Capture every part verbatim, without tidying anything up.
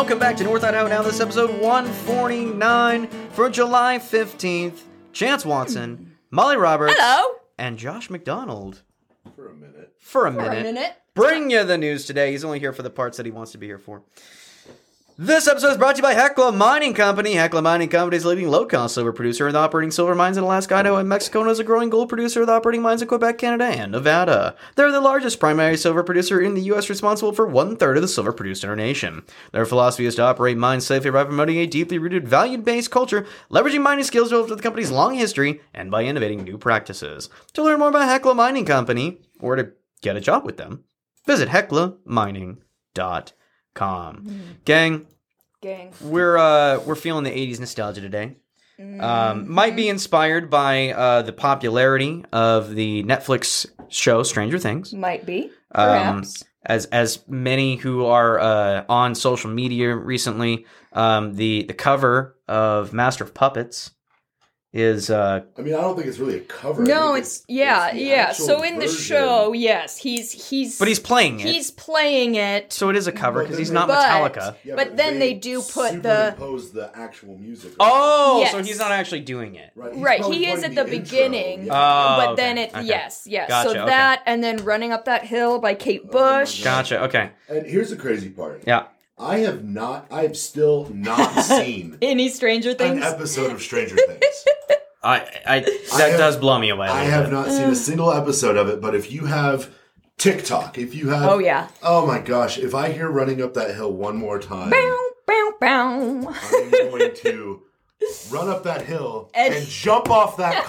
Welcome back to North Idaho Now. This is episode one forty-nine for July fifteenth. Chance Watson, Molly Roberts, hello, and Josh McDonald. For a minute. For a for minute. a minute. Bring you the news today. He's only here for the parts that he wants to be here for. This episode is brought to you by Hecla Mining Company. Hecla Mining Company is a leading low-cost silver producer with operating silver mines in Alaska, Idaho, and Mexico, and is a growing gold producer with operating mines in Quebec, Canada, and Nevada. They're the largest primary silver producer in the U S, responsible for one-third of the silver produced in our nation. Their philosophy is to operate mines safely by promoting a deeply rooted, value-based culture, leveraging mining skills developed with the company's long history, and by innovating new practices. To learn more about Hecla Mining Company, or to get a job with them, visit hecla mining dot com. Mm. Gang, Gang. we're uh, we're feeling the eighties nostalgia today. Mm-hmm. Um, might be inspired by uh, the popularity of the Netflix show Stranger Things. Might be, perhaps. Um, as as many who are uh, on social media recently, um, the the cover of Master of Puppets is uh I mean, I don't think it's really a cover. No, it's, it's yeah, it's yeah. So in the version. show, yes, he's he's but he's playing it. He's playing it. So it is a cover because he's they, not but, Metallica. Yeah, but, but then they, they do put the superimpose the actual music. Oh, yes. so he's not actually doing it. Right, right. He is at the, the beginning. Yeah. Oh, but okay. then it okay. yes, yes. Gotcha, so okay. that and then Running Up That Hill by Kate Bush. Oh Gotcha. Okay. And here's the crazy part. Yeah. I have not. I have still not seen Any Stranger Things an episode of Stranger Things. I, I that I have, does blow me away. A I little have bit. not seen a single episode of it, but if you have TikTok, if you have, Oh yeah. oh my gosh, if I hear Running Up That Hill one more time, Bow, bow, bow. I'm going to run up that hill And- and jump off that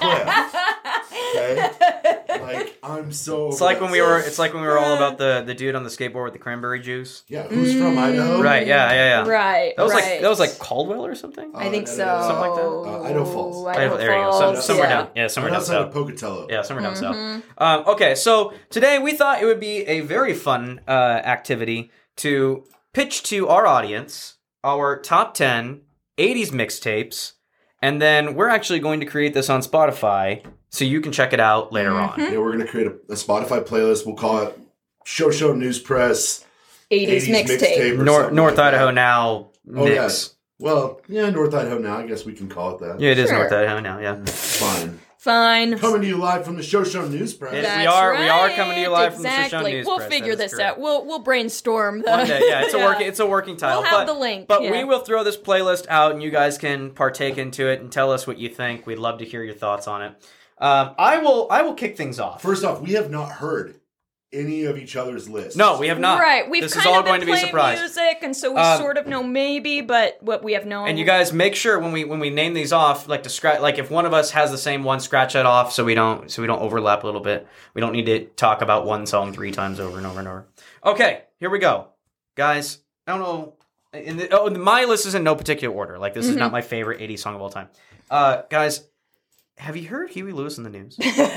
cliff. Okay, like I'm so. It's like when we were. It's like when we were all about the, the dude on the skateboard with the cranberry juice. Yeah, who's from Idaho? Right. Yeah. Yeah. Yeah. Right. That was right. like that was like Caldwell or something. I think Uh, so. Something like that? Uh, Idaho Falls. Idaho there you go. Falls, Some, somewhere yeah. down. Yeah. Somewhere Right down outside south. of Pocatello. Yeah, somewhere down Mm-hmm. south. Um, okay, so today we thought it would be a very fun uh, activity to pitch to our audience our top ten eighties mixtapes, and then we're actually going to create this on Spotify so you can check it out later Mm-hmm. on. Yeah, we're gonna create a, a Spotify playlist. We'll call it Show Show News Press eighties, mixtape. or North, something North like Idaho that. Now Oh, mix. yes. Well, yeah, North Idaho Now. I guess we can call it that. Yeah, it is Sure. North Idaho Now. Yeah. Fine. Fine. Coming to you live from the Show Show News Press. It- That's we are- we are right. coming to you live from the exactly. Shoshone News We'll Press. figure That is this correct. out. We'll we'll brainstorm the One day, yeah, it's a working it's a working title. We'll have but, the link, But yeah. we will throw this playlist out, and you guys can partake into it and tell us what you think. We'd love to hear your thoughts on it. Um, I will I will kick things off. First off, we have not heard any of each other's lists. No, we have not. Right, we've this kind is all of been going to be a playing surprise. music, and so we Um, sort of know maybe, but what we have known. And you guys make sure when we when we name these off, like to scratch, like if one of us has the same one, scratch that off so we don't so we don't overlap a little bit. We don't need to talk about one song three times over and over and over. Okay, here we go, guys. I don't know. In the, oh, my list is in no particular order. Like this Mm-hmm. is not my favorite eighties song of all time. Uh, guys, have you heard Huey Lewis in the News?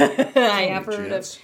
I have heard of. Chance.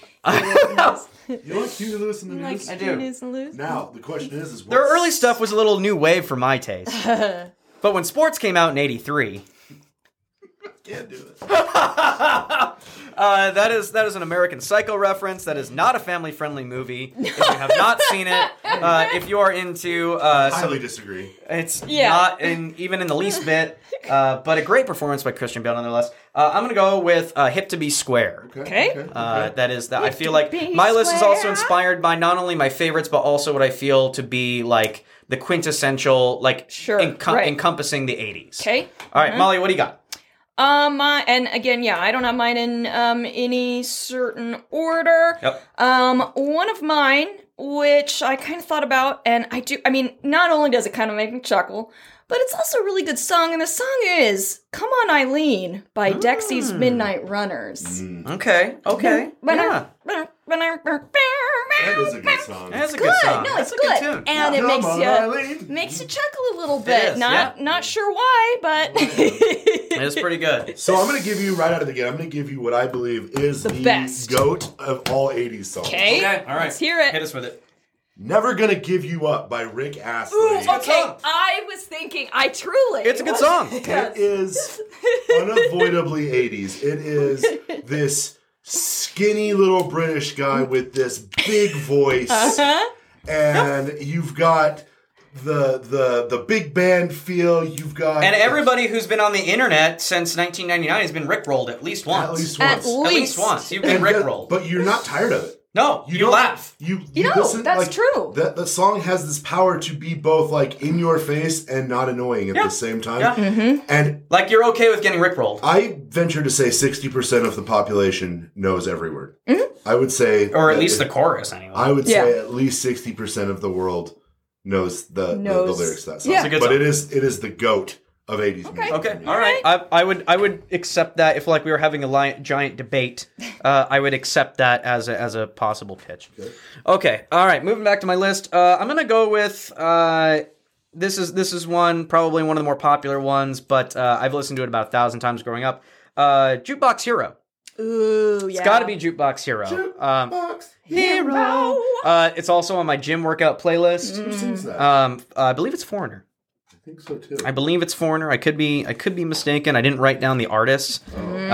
You like Huey Lewis in the Like news? I do. News and Lose? Now, the question is, is Their what's- early stuff was a little new wave for my taste. But when sports came out in eighty-three, Can't do it. uh, that is that is an American Psycho reference. That is not a family-friendly movie. If you have not seen it, uh, if you are into uh, some- Highly disagree. it's Yeah. not in even in the least bit, uh, but a great performance by Christian Bale nonetheless. Uh, I'm gonna go with uh, "Hip to Be Square." Okay. Uh, that is that I Hip feel to like be my list is also square. inspired by not only my favorites but also what I feel to be like the quintessential, like Sure, encom- right. encompassing the eighties. Okay. All right, Molly, what do you got? Um, uh, and again, yeah, I don't have mine in um any certain order. Yep. Um, one of mine, which I kind of thought about, and I do. I mean, not only does it kind of make me chuckle, but it's also a really good song. And the song is "Come On, Eileen" by Dexy's Midnight Runners. Okay. Okay. Yeah. That is a good song. That's a Good. good song. No, That's it's a good, tune. and it Come makes on, you Eileen. makes you chuckle a little bit. is, not yeah. not sure why, but It's pretty good. So I'm going to give you, right out of the gate, I'm going to give you what I believe is the, best. GOAT of all eighties songs. Okay. Okay. All right. Let's hear it. Hit us with it. Never Gonna Give You Up by Rick Astley. Ooh, good okay, song. I was thinking, I truly. It's a good song. It is unavoidably eighties. It is this skinny little British guy with this big voice. Uh-huh. And you've got the the the big band feel. You've got And everybody who's been on the internet since nineteen ninety-nine has been rickrolled at least once. at least At once. least. At least once. You've been And rickrolled. But you're not tired of it. No, you, don't- laugh. You, You know, that's true. That the song has this power to be both like in your face and not annoying at Yeah. the same time. Yeah. Mm-hmm. And Like you're okay with getting rickrolled. I venture to say sixty percent of the population knows every word. Mm-hmm. I would say, Or at that least the it- chorus, anyway. I would Yeah. say at least sixty percent of the world knows the, the, the Knows. lyrics to that song. Yeah. It's a good but song. it is it is the goat of eighties Okay. music. Okay, to me. all right. I, I would I would accept that if like we were having a li- giant debate. Uh, I would accept that as a, as a possible pitch. Okay. Okay, all right. Moving back to my list, uh, I'm gonna go with uh, this is this is one probably one of the more popular ones, but uh, I've listened to it about a thousand times growing up. Uh, Jukebox Hero. Ooh, yeah. It's got to be Jukebox Hero. Um, Jukebox Hero. uh, it's also on my gym workout playlist. Who sings that? Um, I believe it's Foreigner. I think so too. I believe it's Foreigner. I could be I could be mistaken. I didn't write down the artist. Mm.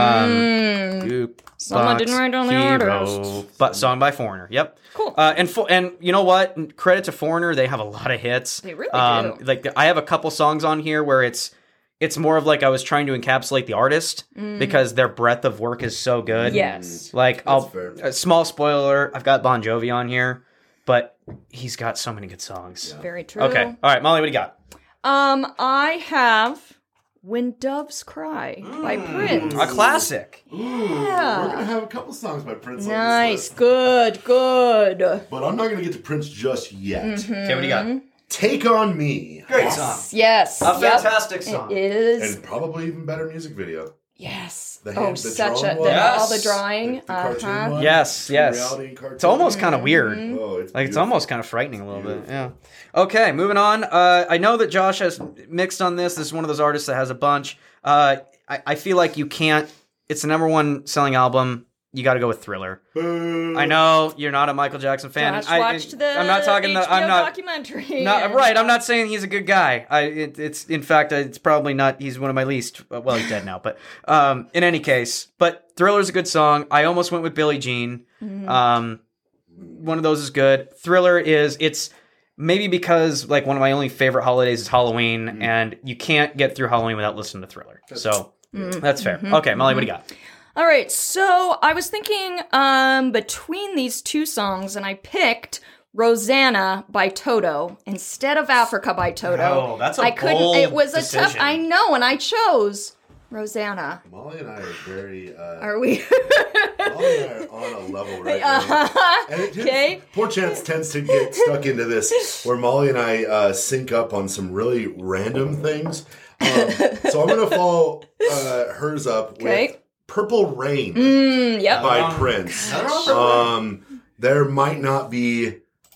Um, Someone didn't write down the artist. But song by Foreigner. Yep. Cool. Uh, and fo- and you know what? Credit to Foreigner. They have a lot of hits. They really um, do. Like I have a couple songs on here where it's it's more of like I was trying to encapsulate the artist because their breadth of work is so good. Mm. Yes. Like I'll fair. a small spoiler. I've got Bon Jovi on here, but he's got so many good songs. Very true. Okay. All right, Molly, what do you got? Um, I have When Doves Cry by Prince. A classic. Ooh, we're gonna have a couple songs by Prince on Nice. this list. Good, good. But I'm not gonna get to Prince just yet. Mm-hmm. Okay, what do you got? Take on Me. Great song. Yes. A yep. fantastic song. It is. And probably even better music video. Yes. The oh, hand- the such a drawn the, one? all the Yes. drawing. The, the cartoon uh-huh. one. Yes, The yes. reality and cartoon. It's almost kind of weird. Oh, it's Like it's beautiful. almost kind of frightening a little bit. Yeah. Okay, moving on. Uh, I know that Josh has mixed on this. This is one of those artists that has a bunch. Uh, I, I feel like you can't. It's the number one selling album. You got to go with Thriller. Boo. I know you're not a Michael Jackson fan. Josh I, watched the I'm not talking. H B O The, I'm not. documentary. Not and- right. I'm not saying he's a good guy. I. It, it's in fact. It's probably not. He's one of my least. Well, he's dead now. But um, in any case, but Thriller's a good song. I almost went with Billie Jean. Mm-hmm. Um, one of those is good. Thriller is. It's maybe because like one of my only favorite holidays is Halloween, Mm. and you can't get through Halloween without listening to Thriller. So Mm-hmm. that's fair. Okay, Molly, what do you got? All right, so I was thinking um between these two songs, and I picked Rosanna by Toto instead of Africa by Toto. Oh, that's a I couldn't. bold It was a tough. decision. I know, and I chose Rosanna. Molly and I are very. Uh, Are we? Molly and I are on a level right now. And it, Okay. Poor Chance tends to get stuck into this where Molly and I uh, sync up on some really random things. Um, so I'm going to follow uh, hers up Okay. with Purple Rain Mm, yep. by Um, Prince. I don't know. Um, there might not be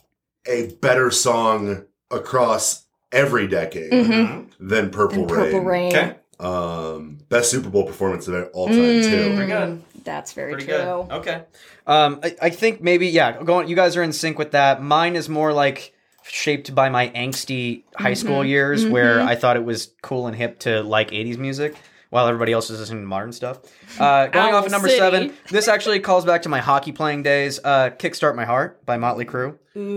a better song across every decade Mm-hmm. than Purple And Rain. Purple Rain. Okay. Um, best Super Bowl performance of all time, Mm. too. Pretty good. That's very Pretty true. good. Okay. Um, I, I think maybe yeah. Going, you guys are in sync with that. Mine is more like shaped by my angsty high school Mm-hmm. years, where I thought it was cool and hip to like eighties music, while everybody else is listening to modern stuff. Uh, going Owl off at number City. seven, this actually calls back to my hockey playing days. Uh, "Kickstart My Heart" by Motley Crue.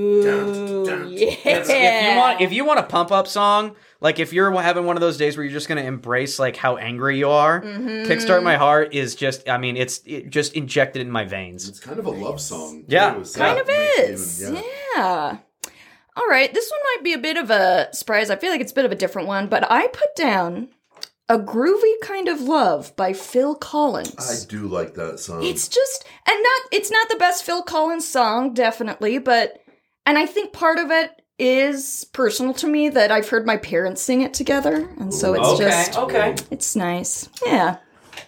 Ooh, yeah. It's- if you want, if you want a pump up song, like if you're having one of those days where you're just going to embrace like how angry you are, Mm-hmm. "Kickstart My Heart" is just. I mean, it's it just injected in my veins. It's kind of a love song. Yeah. too, so Kind it of makes it is. even- yeah. All right, this one might be a bit of a surprise. I feel like it's a bit of a different one, but I put down "A Groovy Kind of Love" by Phil Collins. I do like that song. It's just, and not, it's not the best Phil Collins song, definitely, but, and I think part of it is personal to me that I've heard my parents sing it together, and so it's Okay, just, okay. it's nice. Yeah.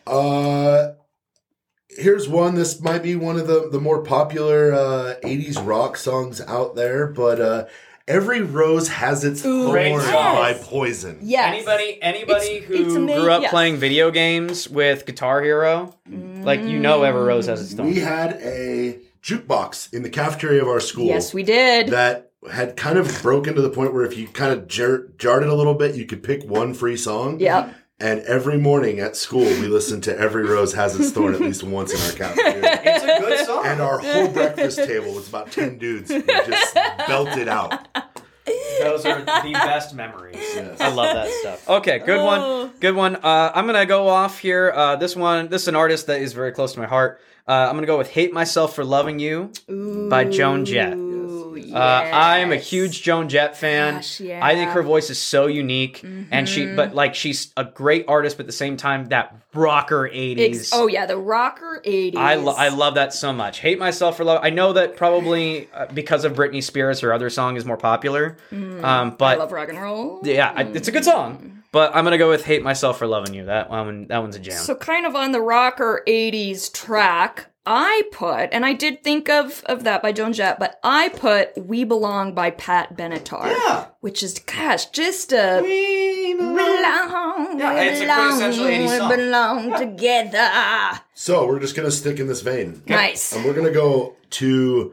Uh, here's one. This might be one of the, the more popular uh, eighties rock songs out there, but uh, "Every Rose Has Its Thorn" Great song. by Yes. Poison. Yes. Anybody, anybody It's- who it's ama- grew up yes. playing video games with Guitar Hero, like you know, Ever Rose has its We thorn. had a jukebox in the cafeteria of our school. Yes, we did. That had kind of broken to the point where if you kind of jar- jarred it a little bit, you could pick one free song. Yep. And every morning at school, we listened to "Every Rose Has Its Thorn" at least once in our cafeteria. It's a good song. And our whole breakfast table was about ten dudes who just belted out. Those are the best memories. Yes. I love that stuff. Okay, good one. Oh. Good one. Uh, I'm going to go off here. Uh, this one, this is an artist that is very close to my heart. Uh, I'm going to go with Hate Myself for Loving You by Joan Jett. Ooh, yes. Uh, I am a huge Joan Jett fan. Gosh, yeah. I think her voice is so unique, and she, but like she's a great artist, but at the same time, that rocker eighties. Ex- oh yeah, the rocker eighties. I, lo- I love that so much. Hate Myself for Love. I know that probably uh, because of Britney Spears, her other song is more popular. Mm, um, I but love rock and roll. yeah, I, it's a good song. But I'm gonna go with Hate Myself for Loving You. That one, that one's a jam. So kind of on the rocker eighties track, I put, and I did think of of that by Joan Jett, but I put "We Belong" by Pat Benatar. Yeah. Which is, gosh, just a We belong. belong. Yeah, it's a quintessential eighties song. We belong together. So we're just gonna stick in this vein, Nice. and we're gonna go to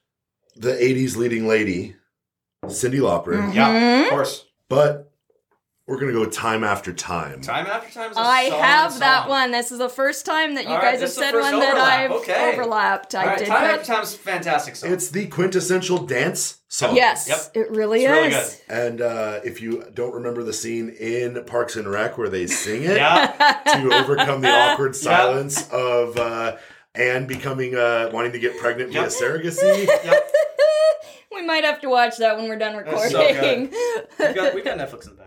the eighties leading lady, Cyndi Lauper, Yeah, of course. but we're gonna go Time After Time. Time After Time is a I solid have that song. one. This is the first time that you All right, guys have this is the said first one that overlap. I've Okay. overlapped. I All right, did Time put. After Time is a fantastic song. It's the quintessential dance song. Yes, Yep. it really It's really is. And uh, if you don't remember the scene in Parks and Rec where they sing it yeah. to overcome the awkward silence of uh, Anne becoming uh, wanting to get pregnant via Yep. surrogacy. Yep. We might have to watch that when we're done That's recording. so We've got, we've got Netflix in the back.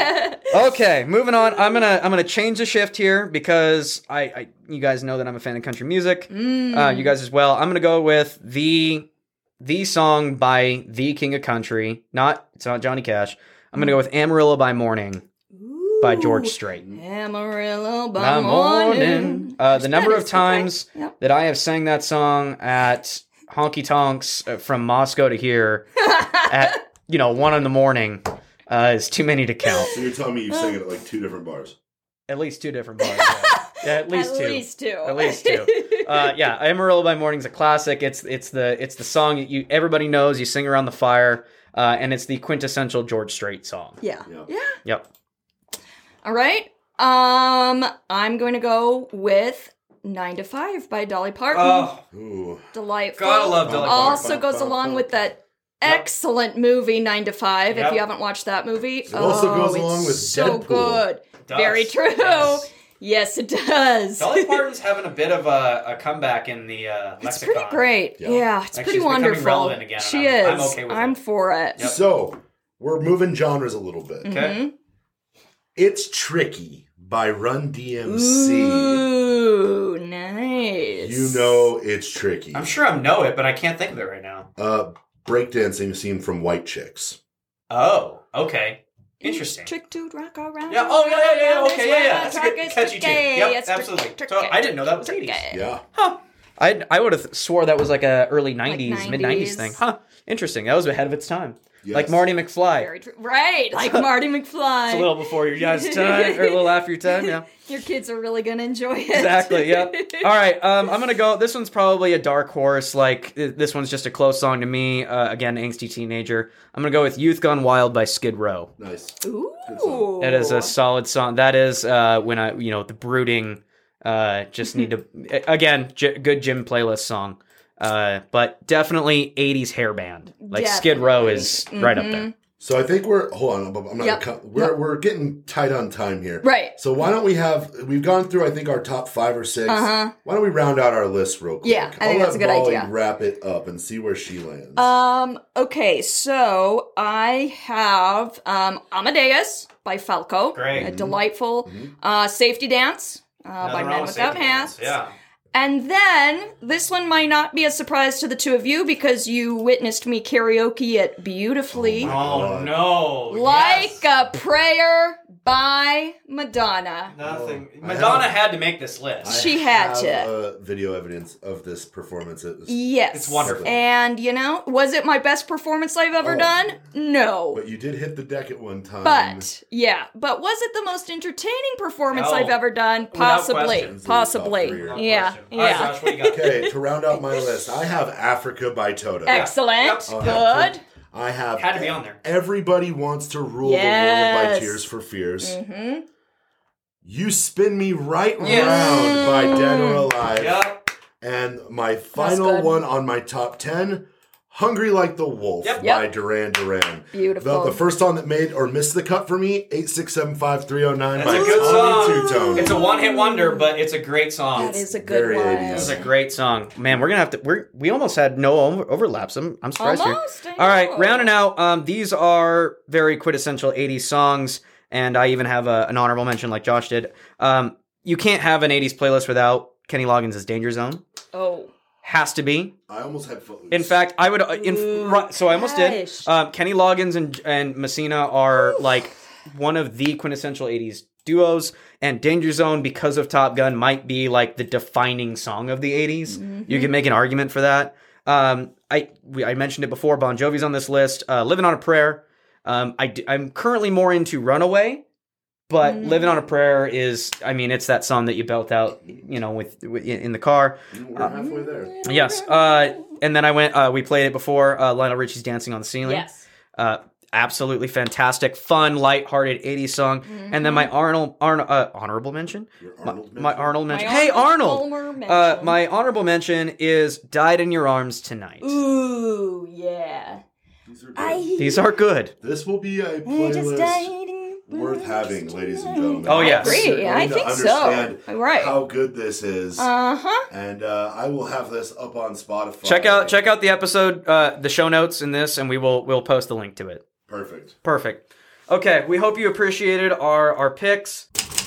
Okay, moving on. I'm gonna I'm gonna change the shift here because I, I you guys know that I'm a fan of country music. Mm. Uh, you guys as well. I'm gonna go with the the song by the King of Country. Not it's not Johnny Cash. I'm gonna go with Amarillo by Morning by George Strait. Amarillo by, By morning. morning. Uh, the number That of is times okay. Yep. that I have sang that song at honky tonks uh, from Moscow to here at you know one in the morning uh, is too many to count. So you're telling me you sang it at like two different bars? At least two different bars. Yeah, yeah at least At two. least two. At least two. Uh, yeah, Amarillo by Morning is a classic. It's it's the it's the song that you everybody knows. You sing around the fire, uh, and it's the quintessential George Strait song. Yeah. Yeah. Yeah. Yep. All right. Um, I'm going to go with Nine to Five by Dolly Parton. Oh, Ooh. Delightful. gotta love Dolly Parton. Also goes along with that excellent movie Nine to Five. Yep. If you haven't watched that movie, It also oh, goes it's along with so Deadpool. good. Does. Very true. Yes. Yes, it does. Dolly Parton's having a bit of a, a comeback in the uh, lexicon. It's pretty great. Yeah. Yeah, it's Like, pretty she's becoming wonderful. relevant again, and She I'm- is. I'm okay with I'm it. for it. Yep. So we're moving genres a little bit. Mm-hmm. Okay. It's Tricky by Run D M C. Ooh, nice. You know it's tricky. I'm sure I know it, but I can't think of it right now. Uh, breakdancing scene from White Chicks. Oh, okay. Interesting. Trick to rock around. Yeah. Oh, yeah, yeah, yeah. around Okay, this yeah, yeah. way. That's a Track good is catchy tune. tricky. Yep, It's tricky, absolutely. tricky. So I didn't know that was Tricky. eighties. Yeah. Huh. I I would have swore that was like a early nineties, mid nineties nineties. thing. Huh. Interesting. That was ahead of its time. Yes. Like Marty McFly. Very true. Right, like Marty McFly. It's a little before your guys' time, or a little after your time, yeah. Your kids are really gonna enjoy it. Exactly, yep. All right, um, I'm gonna go. This one's probably a dark horse. Like, uh, this one's just a close song to me. Uh, again, angsty teenager. I'm gonna go with Youth Gone Wild by Skid Row. Nice. Ooh. Good song. That is a solid song. That is uh, when I, you know, the brooding, uh, just need to, again, j- good gym playlist song. Uh, but definitely eighties hair band. Like Skid Row is right up there. So I think we're hold on. I'm not. Yep. Gonna cut, we're Yep. we're getting tight on time here. Right. So why don't we have? We've gone through. I think our top five or six. Uh-huh. Why don't we round out our list real quick? Yeah, I think I'll that's let a good Molly idea. Wrap it up and see where she lands. Um, okay, so I have um Amadeus by Falco. Great. A delightful uh Safety Dance uh, by Nothing wrong Men with Without safety Hats. dance, Yeah. And then this one might not be a surprise to the two of you because you witnessed me karaoke it beautifully. Oh, no. Like Yes. a Prayer by Madonna. Nothing. Oh, I Madonna have- had to make this list. I she had have, to. Uh, video evidence of this performance. It was, Yes. It's wonderful. And, you know, was it my best performance I've ever Oh. done? No. But you did hit the deck at one time. But yeah, but was it the most entertaining performance No. I've ever done? Without Possibly, question. It's in the top possibly. three. No Yeah, question. All right, yeah. Josh, what do you got? Okay, to round out my list, I have Africa by Toto. Excellent. Yep. I'll have Good. I have Had to be on there. Everybody Wants to Rule the World Yes. by Tears for Fears. Mm-hmm. You Spin Me Right Yes. Round by Dead or Alive. Yep. And my final good. one on my top ten, Hungry Like the Wolf Yep. by Yep. Duran Duran. Beautiful. The, the first song that made or missed the cut for me, eight six seven five three oh nine That's by a good song. Tommy Two-Tone. It's a one-hit wonder, but it's a great song. That is a good very one. eighties. This is a great song, man. We're gonna have to. We're we almost had no over- overlaps. I'm I'm surprised Almost, here. I All right, know. rounding out. Um, these are very quintessential eighties songs, and I even have a, an honorable mention, like Josh did. Um, you can't have an eighties playlist without Kenny Loggins' "Danger Zone." Oh. Has to be. I almost had Footloose. In fact, I would. Uh, in, Ooh, right, so I almost gosh. did. Um, Kenny Loggins and and Messina are like one of the quintessential eighties duos, and Danger Zone, because of Top Gun, might be like the defining song of the eighties. Mm-hmm. You can make an argument for that. Um, I we, I mentioned it before. Bon Jovi's on this list. Uh, Living on a Prayer. Um, I d- I'm currently more into Runaway. But Mm. Living on a Prayer is, I mean, it's that song that you belt out, you know, with, with in the car. We're halfway there. Yes. Uh, and then I went, uh, we played it before, uh, Lionel Richie's Dancing on the Ceiling. Yes. Uh, absolutely fantastic, fun, lighthearted eighties song. And then my Arnold, Arno, uh, honorable mention? Your My, Arnold my mention? Arnold mention. My Hey, Arnold Arnold! Palmer mention. Uh, my honorable mention is Died in Your Arms Tonight. Ooh, yeah. These are good. I These are good. This will be a just playlist died worth having, ladies and gentlemen. Oh, yes. I agree. You're I going to think so. understand Right. how good this is. Uh-huh. And uh, I will have this up on Spotify. Check out check out the episode, uh, the show notes in this, and we will we'll post the link to it. Perfect. Perfect. Okay, we hope you appreciated our, our picks.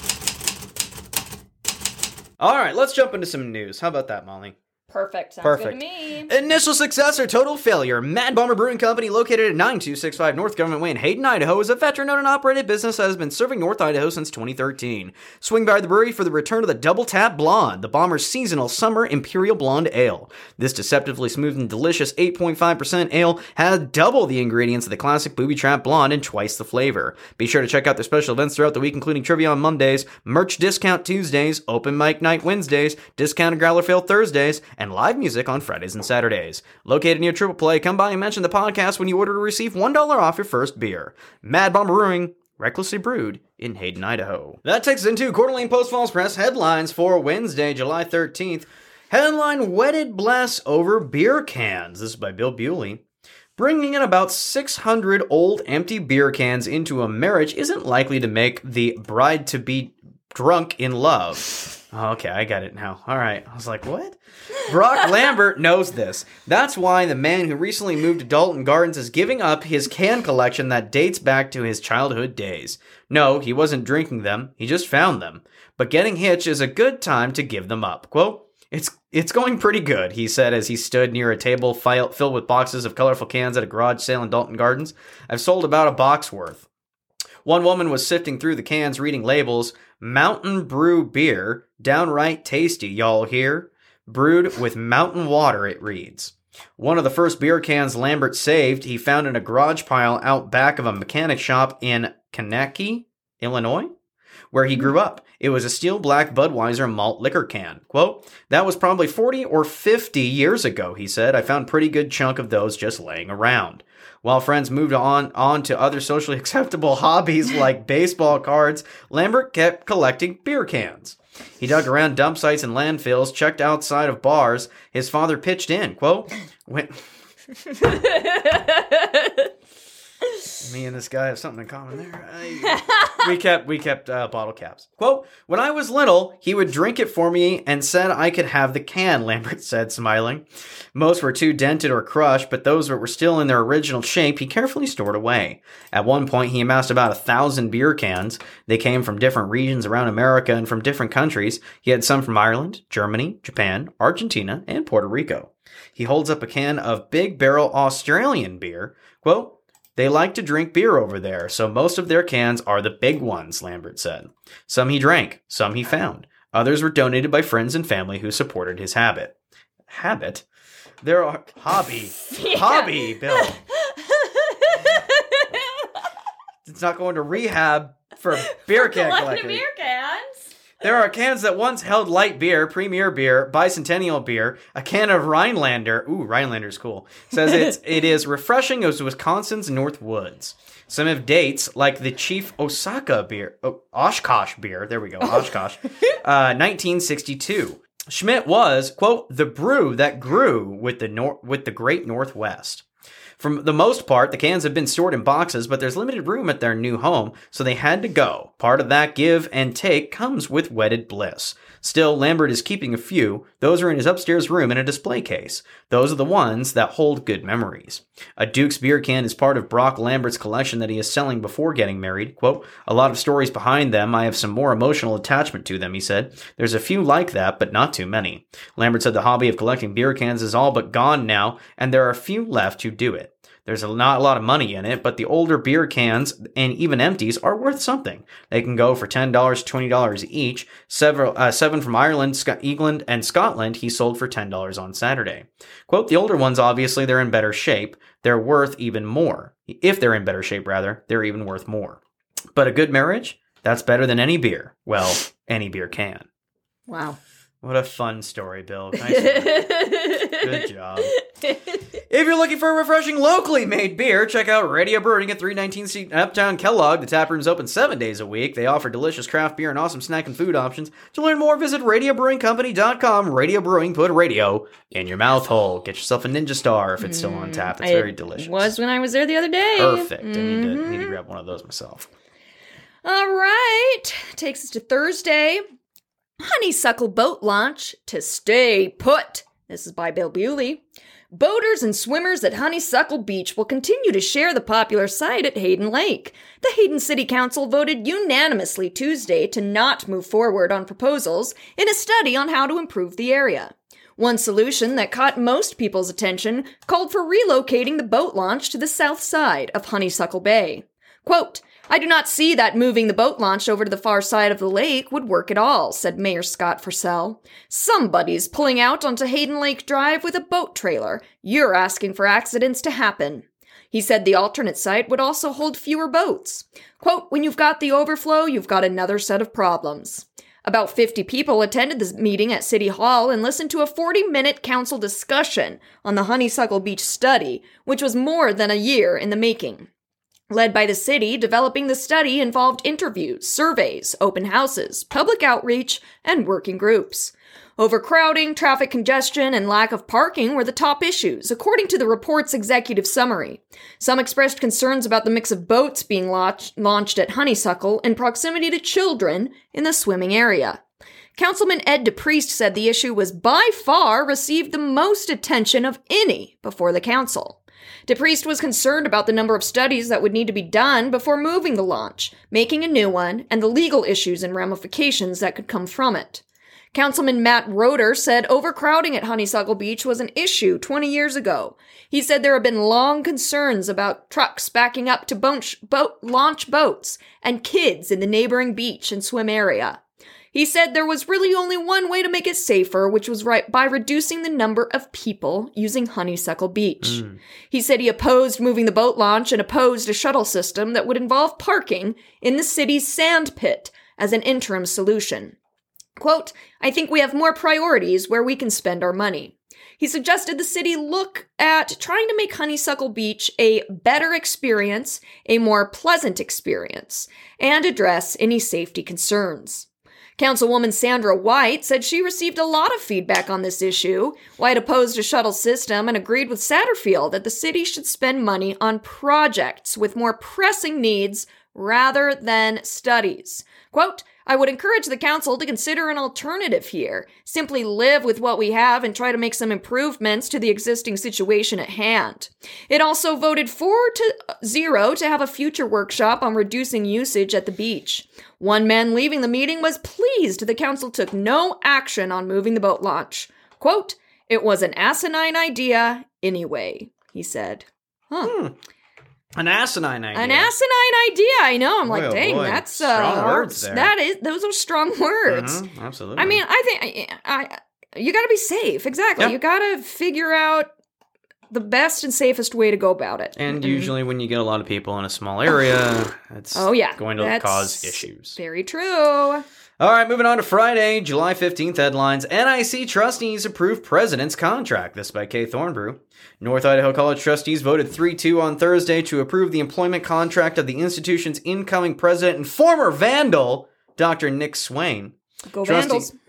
All right, let's jump into some news. How about that, Molly? Perfect. Sounds Perfect. good to me. Initial success or total failure. Mad Bomber Brewing Company, located at nine two six five North Government Way in Hayden, Idaho, is a veteran-owned and operated business that has been serving North Idaho since twenty thirteen. Swing by the brewery for the return of the Double Tap Blonde, the Bomber's seasonal summer Imperial Blonde Ale. This deceptively smooth and delicious eight point five percent ale has double the ingredients of the classic Booby Trap Blonde and twice the flavor. Be sure to check out their special events throughout the week, including trivia on Mondays, merch discount Tuesdays, open mic night Wednesdays, discounted growler fill Thursdays, and live music on Fridays and Saturdays. Located near Triple Play, come by and mention the podcast when you order to receive one dollar off your first beer. Mad Bomber Brewing, recklessly brewed in Hayden, Idaho. That takes us into Coeur d'Alene Post Falls Press headlines for Wednesday, July thirteenth. Headline, Wedded Bless over beer cans. This is by Bill Bewley. Bringing in about six hundred old empty beer cans into a marriage isn't likely to make the bride-to-be drunk in love. Okay, I got it now. All right. I was like, what? Brock Lambert knows this. That's why the man who recently moved to Dalton Gardens is giving up his can collection that dates back to his childhood days. No, he wasn't drinking them. He just found them. But getting hitched is a good time to give them up. Quote, It's it's going pretty good, he said as he stood near a table file, filled with boxes of colorful cans at a garage sale in Dalton Gardens. I've sold about a box worth. One woman was sifting through the cans, reading labels. Mountain Brew Beer, downright tasty, y'all hear? Brewed with mountain water, it reads. One of the first beer cans Lambert saved, he found in a garage pile out back of a mechanic shop in Kankakee, Illinois, where he grew up. It was a steel black Budweiser malt liquor can. Quote, that was probably forty or fifty years ago, he said. I found a pretty good chunk of those just laying around. While friends moved on, on to other socially acceptable hobbies like baseball cards, Lambert kept collecting beer cans. He dug around dump sites and landfills, checked outside of bars. His father pitched in, quote, when... Me and this guy have something in common there. I... we kept we kept uh, bottle caps. Quote, when I was little, he would drink it for me and said I could have the can, Lambert said, smiling. Most were too dented or crushed, but those that were still in their original shape, he carefully stored away. At one point, he amassed about a thousand beer cans. They came from different regions around America and from different countries. He had some from Ireland, Germany, Japan, Argentina, and Puerto Rico. He holds up a can of Big Barrel Australian beer. Quote, they like to drink beer over there, so most of their cans are the big ones, Lambert said. Some he drank, some he found. Others were donated by friends and family who supported his habit. Habit? There are... Hobby. Yeah. Hobby, Bill. It's not going to rehab for beer can Collecting collectors. beer cans. There are cans that once held light beer, premier beer, bicentennial beer, a can of Rhinelander. Ooh, Rhinelander's cool. Says it's, it is refreshing as Wisconsin's North Woods. Some have dates, like the Chief Osaka beer, oh, Oshkosh beer, there we go, Oshkosh, uh, nineteen sixty-two. Schmidt was, quote, the brew that grew with the nor- with the great Northwest. For the most part, the cans have been stored in boxes, but there's limited room at their new home, so they had to go. Part of that give and take comes with wedded bliss. Still, Lambert is keeping a few. Those are in his upstairs room in a display case. Those are the ones that hold good memories. A Duke's beer can is part of Brock Lambert's collection that he is selling before getting married. Quote, a lot of stories behind them. I have some more emotional attachment to them, he said. There's a few like that, but not too many. Lambert said the hobby of collecting beer cans is all but gone now, and there are a few left who do it. There's a, not a lot of money in it, but the older beer cans, and even empties, are worth something. They can go for ten dollars, twenty dollars each. Several, uh, seven from Ireland, Sc- England, and Scotland he sold for ten dollars on Saturday. Quote, the older ones, obviously, they're in better shape. They're worth even more. If they're in better shape, rather, they're even worth more. But a good marriage? That's better than any beer. Well, any beer can. Wow. What a fun story, Bill. Nice Good job. If you're looking for a refreshing locally made beer, check out Radio Brewing at three nineteen C Uptown Kellogg. The tap room's open seven days a week. They offer delicious craft beer and awesome snack and food options. To learn more, visit radio brewing company dot com. Radio Brewing, put radio in your mouth hole. Get yourself a Ninja Star if it's still on tap. It's I very delicious. Was when I was there the other day. Perfect. Mm-hmm. I need to, need to grab one of those myself. All right. Takes us to Thursday. Honeysuckle boat launch to stay put. This is by Bill Bewley. Boaters and swimmers at Honeysuckle Beach will continue to share the popular site at Hayden Lake. The Hayden City Council voted unanimously Tuesday to not move forward on proposals in a study on how to improve the area. One solution that caught most people's attention called for relocating the boat launch to the south side of Honeysuckle Bay. Quote, I do not see that moving the boat launch over to the far side of the lake would work at all, said Mayor Scott Forsell. Somebody's pulling out onto Hayden Lake Drive with a boat trailer. You're asking for accidents to happen. He said the alternate site would also hold fewer boats. Quote, when you've got the overflow, you've got another set of problems. About fifty people attended this meeting at City Hall and listened to a forty-minute council discussion on the Honeysuckle Beach study, which was more than a year in the making. Led by the city, developing the study involved interviews, surveys, open houses, public outreach, and working groups. Overcrowding, traffic congestion, and lack of parking were the top issues, according to the report's executive summary. Some expressed concerns about the mix of boats being launched, launched at Honeysuckle in proximity to children in the swimming area. Councilman Ed DePriest said the issue was by far received the most attention of any before the council. DePriest was concerned about the number of studies that would need to be done before moving the launch, making a new one, and the legal issues and ramifications that could come from it. Councilman Matt Roeder said overcrowding at Honeysuckle Beach was an issue twenty years ago. He said there have been long concerns about trucks backing up to boat, boat, launch boats and kids in the neighboring beach and swim area. He said there was really only one way to make it safer, which was right by reducing the number of people using Honeysuckle Beach. Mm. He said he opposed moving the boat launch and opposed a shuttle system that would involve parking in the city's sand pit as an interim solution. Quote, I think we have more priorities where we can spend our money. He suggested the city look at trying to make Honeysuckle Beach a better experience, a more pleasant experience, and address any safety concerns. Councilwoman Sandra White said she received a lot of feedback on this issue. White opposed a shuttle system and agreed with Satterfield that the city should spend money on projects with more pressing needs rather than studies. Quote, I would encourage the council to consider an alternative here. Simply live with what we have and try to make some improvements to the existing situation at hand. It also voted four to zero to have a future workshop on reducing usage at the beach. One man leaving the meeting was pleased the council took no action on moving the boat launch. Quote, it was an asinine idea anyway, he said. Huh. Hmm. An asinine idea. An asinine idea. I know. I'm boy, like, oh dang, boy. that's strong uh, words there. That is. Those are strong words. Mm-hmm. Absolutely. I mean, I think I, I you got to be safe. Exactly. Yep. You got to figure out the best and safest way to go about it. And mm-hmm. usually, when you get a lot of people in a small area, it's oh yeah, going to that's cause issues. Very true. All right, moving on to Friday, July fifteenth headlines. N I C trustees approve president's contract. This by Kay Thornbrew. North Idaho College trustees voted three two on Thursday to approve the employment contract of the institution's incoming president and former Vandal, Doctor Nick Swain. Go Trustee, Vandals.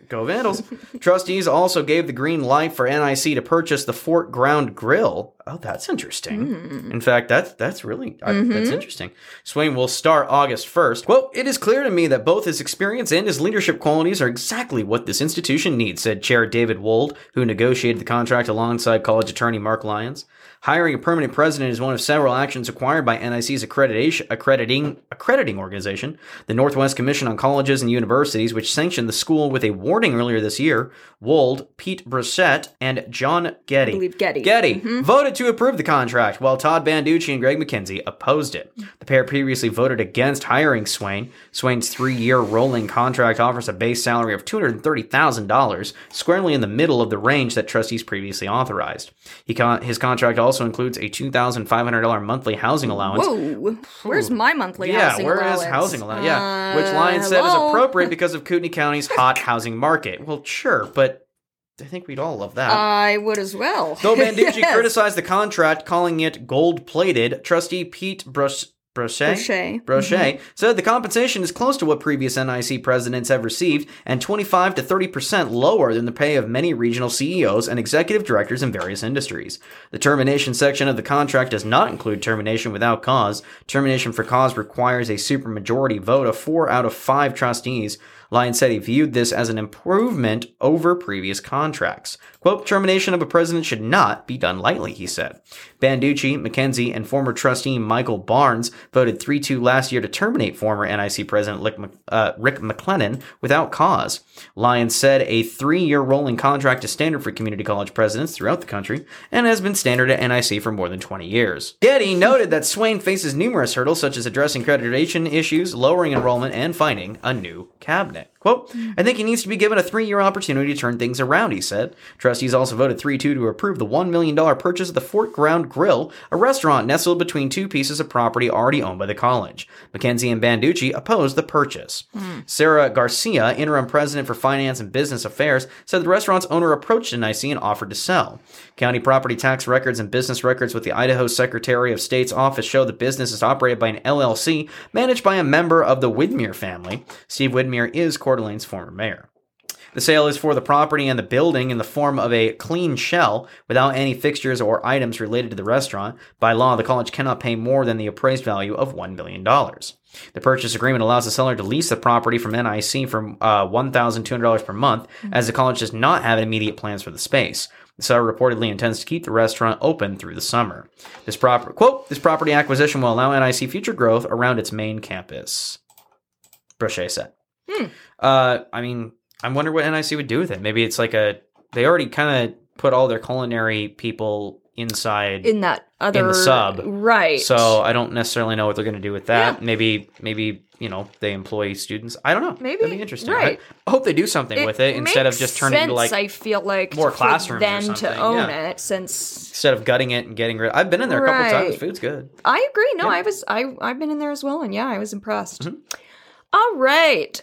Go Vandals. Trustees also gave the green light for N I C to purchase the Fort Ground Grill. Oh, that's interesting. Mm. In fact, that's that's really mm-hmm. I, that's interesting. Swain will start August first. Quote, "It is clear to me that both his experience and his leadership qualities are exactly what this institution needs," said Chair David Wold, who negotiated the contract alongside college attorney Mark Lyons. Hiring a permanent president is one of several actions required by N I C's accreditation, accrediting, accrediting organization, the Northwest Commission on Colleges and Universities, which sanctioned the school with a warning earlier this year. Wold, Pete Brissett, and John Getty, I believe Getty, Getty mm-hmm. voted to approve the contract, while Todd Banducci and Greg McKenzie opposed it. The pair previously voted against hiring Swain. Swain's three-year rolling contract offers a base salary of two hundred thirty thousand dollars, squarely in the middle of the range that trustees previously authorized. He con- his contract also also includes a two thousand five hundred dollars monthly housing allowance. Whoa. Where's my monthly yeah, housing where allowance? is housing allowance? Yeah, Uh, which Lyons said is hello? appropriate because of Kootenai County's hot housing market. Well, sure, but I think we'd all love that. I would as well. Though Banducci Yes. criticized the contract, calling it gold-plated, Trustee Pete Brus- Brochet, Brochet. Brochet Mm-hmm. said the compensation is close to what previous N I C presidents have received and twenty-five to thirty percent lower than the pay of many regional C E Os and executive directors in various industries. The termination section of the contract does not include termination without cause. Termination for cause requires a supermajority vote of four out of five trustees. Lyons said he viewed this as an improvement over previous contracts. Quote, termination of a president should not be done lightly, he said. Banducci, McKenzie, and former trustee Michael Barnes voted three two last year to terminate former N I C President Rick, uh, Rick McLennan without cause. Lyons said a three-year rolling contract is standard for community college presidents throughout the country and has been standard at N I C for more than twenty years. Getty noted that Swain faces numerous hurdles such as addressing accreditation issues, lowering enrollment, and finding a new cabinet. Quote, I think he needs to be given a three-year opportunity to turn things around, he said. Trustees also voted three two to approve the one million dollars purchase of the Fort Ground Grill, a restaurant nestled between two pieces of property already owned by the college. McKenzie and Banducci opposed the purchase. Mm. Sarah Garcia, interim president for finance and business affairs, said the restaurant's owner approached N I C and offered to sell. County property tax records and business records with the Idaho Secretary of State's office show the business is operated by an L L C managed by a member of the Widmer family. Steve Widmer is Coeur d'Alene's former mayor. The sale is for the property and the building in the form of a clean shell without any fixtures or items related to the restaurant. By law, the college cannot pay more than the appraised value of one million dollars. The purchase agreement allows the seller to lease the property from N I C for uh, one thousand two hundred dollars per month, as the college does not have immediate plans for the space. The seller reportedly intends to keep the restaurant open through the summer. This proper quote, this property acquisition will allow N I C future growth around its main campus, Brochet said. Hmm. Uh, I mean, I wonder what N I C would do with it. Maybe it's like a, they already kind of put all their culinary people inside in that other in the sub, right? So I don't necessarily know what they're going to do with that. Yeah. Maybe, maybe you know they employ students. I don't know. Maybe that'd be interesting. right. I hope they do something it with it instead of just turning sense, into like I feel like more for classrooms or them something. to own Yeah. it since instead of gutting it and getting rid. I've been in there a couple Right. times. Food's good. I agree. No, Yeah. I was I I've been in there as well, and yeah, I was impressed. Mm-hmm. All right,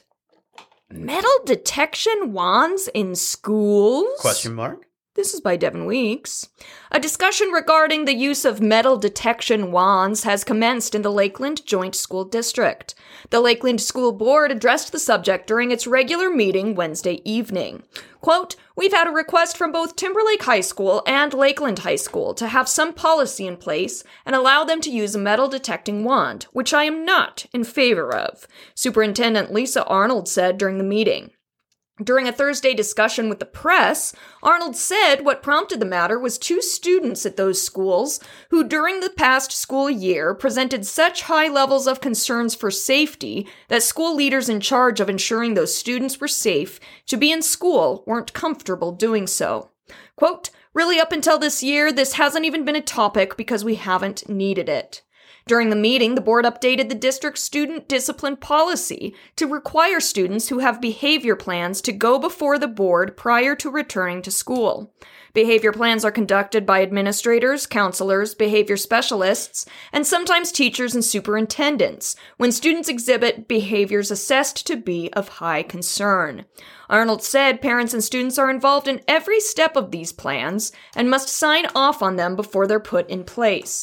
metal detection wands in schools? Question mark. This is by Devin Weeks. A discussion regarding the use of metal detection wands has commenced in the Lakeland Joint School District. The Lakeland School Board addressed the subject during its regular meeting Wednesday evening. Quote, we've had a request from both Timberlake High School and Lakeland High School to have some policy in place and allow them to use a metal detecting wand, which I am not in favor of, Superintendent Lisa Arnold said during the meeting. During a Thursday discussion with the press, Arnold said what prompted the matter was two students at those schools who during the past school year presented such high levels of concerns for safety that school leaders in charge of ensuring those students were safe to be in school weren't comfortable doing so. Quote, really up until this year, this hasn't even been a topic because we haven't needed it. During the meeting, the board updated the district's student discipline policy to require students who have behavior plans to go before the board prior to returning to school. Behavior plans are conducted by administrators, counselors, behavior specialists, and sometimes teachers and superintendents when students exhibit behaviors assessed to be of high concern. Arnold said parents and students are involved in every step of these plans and must sign off on them before they're put in place.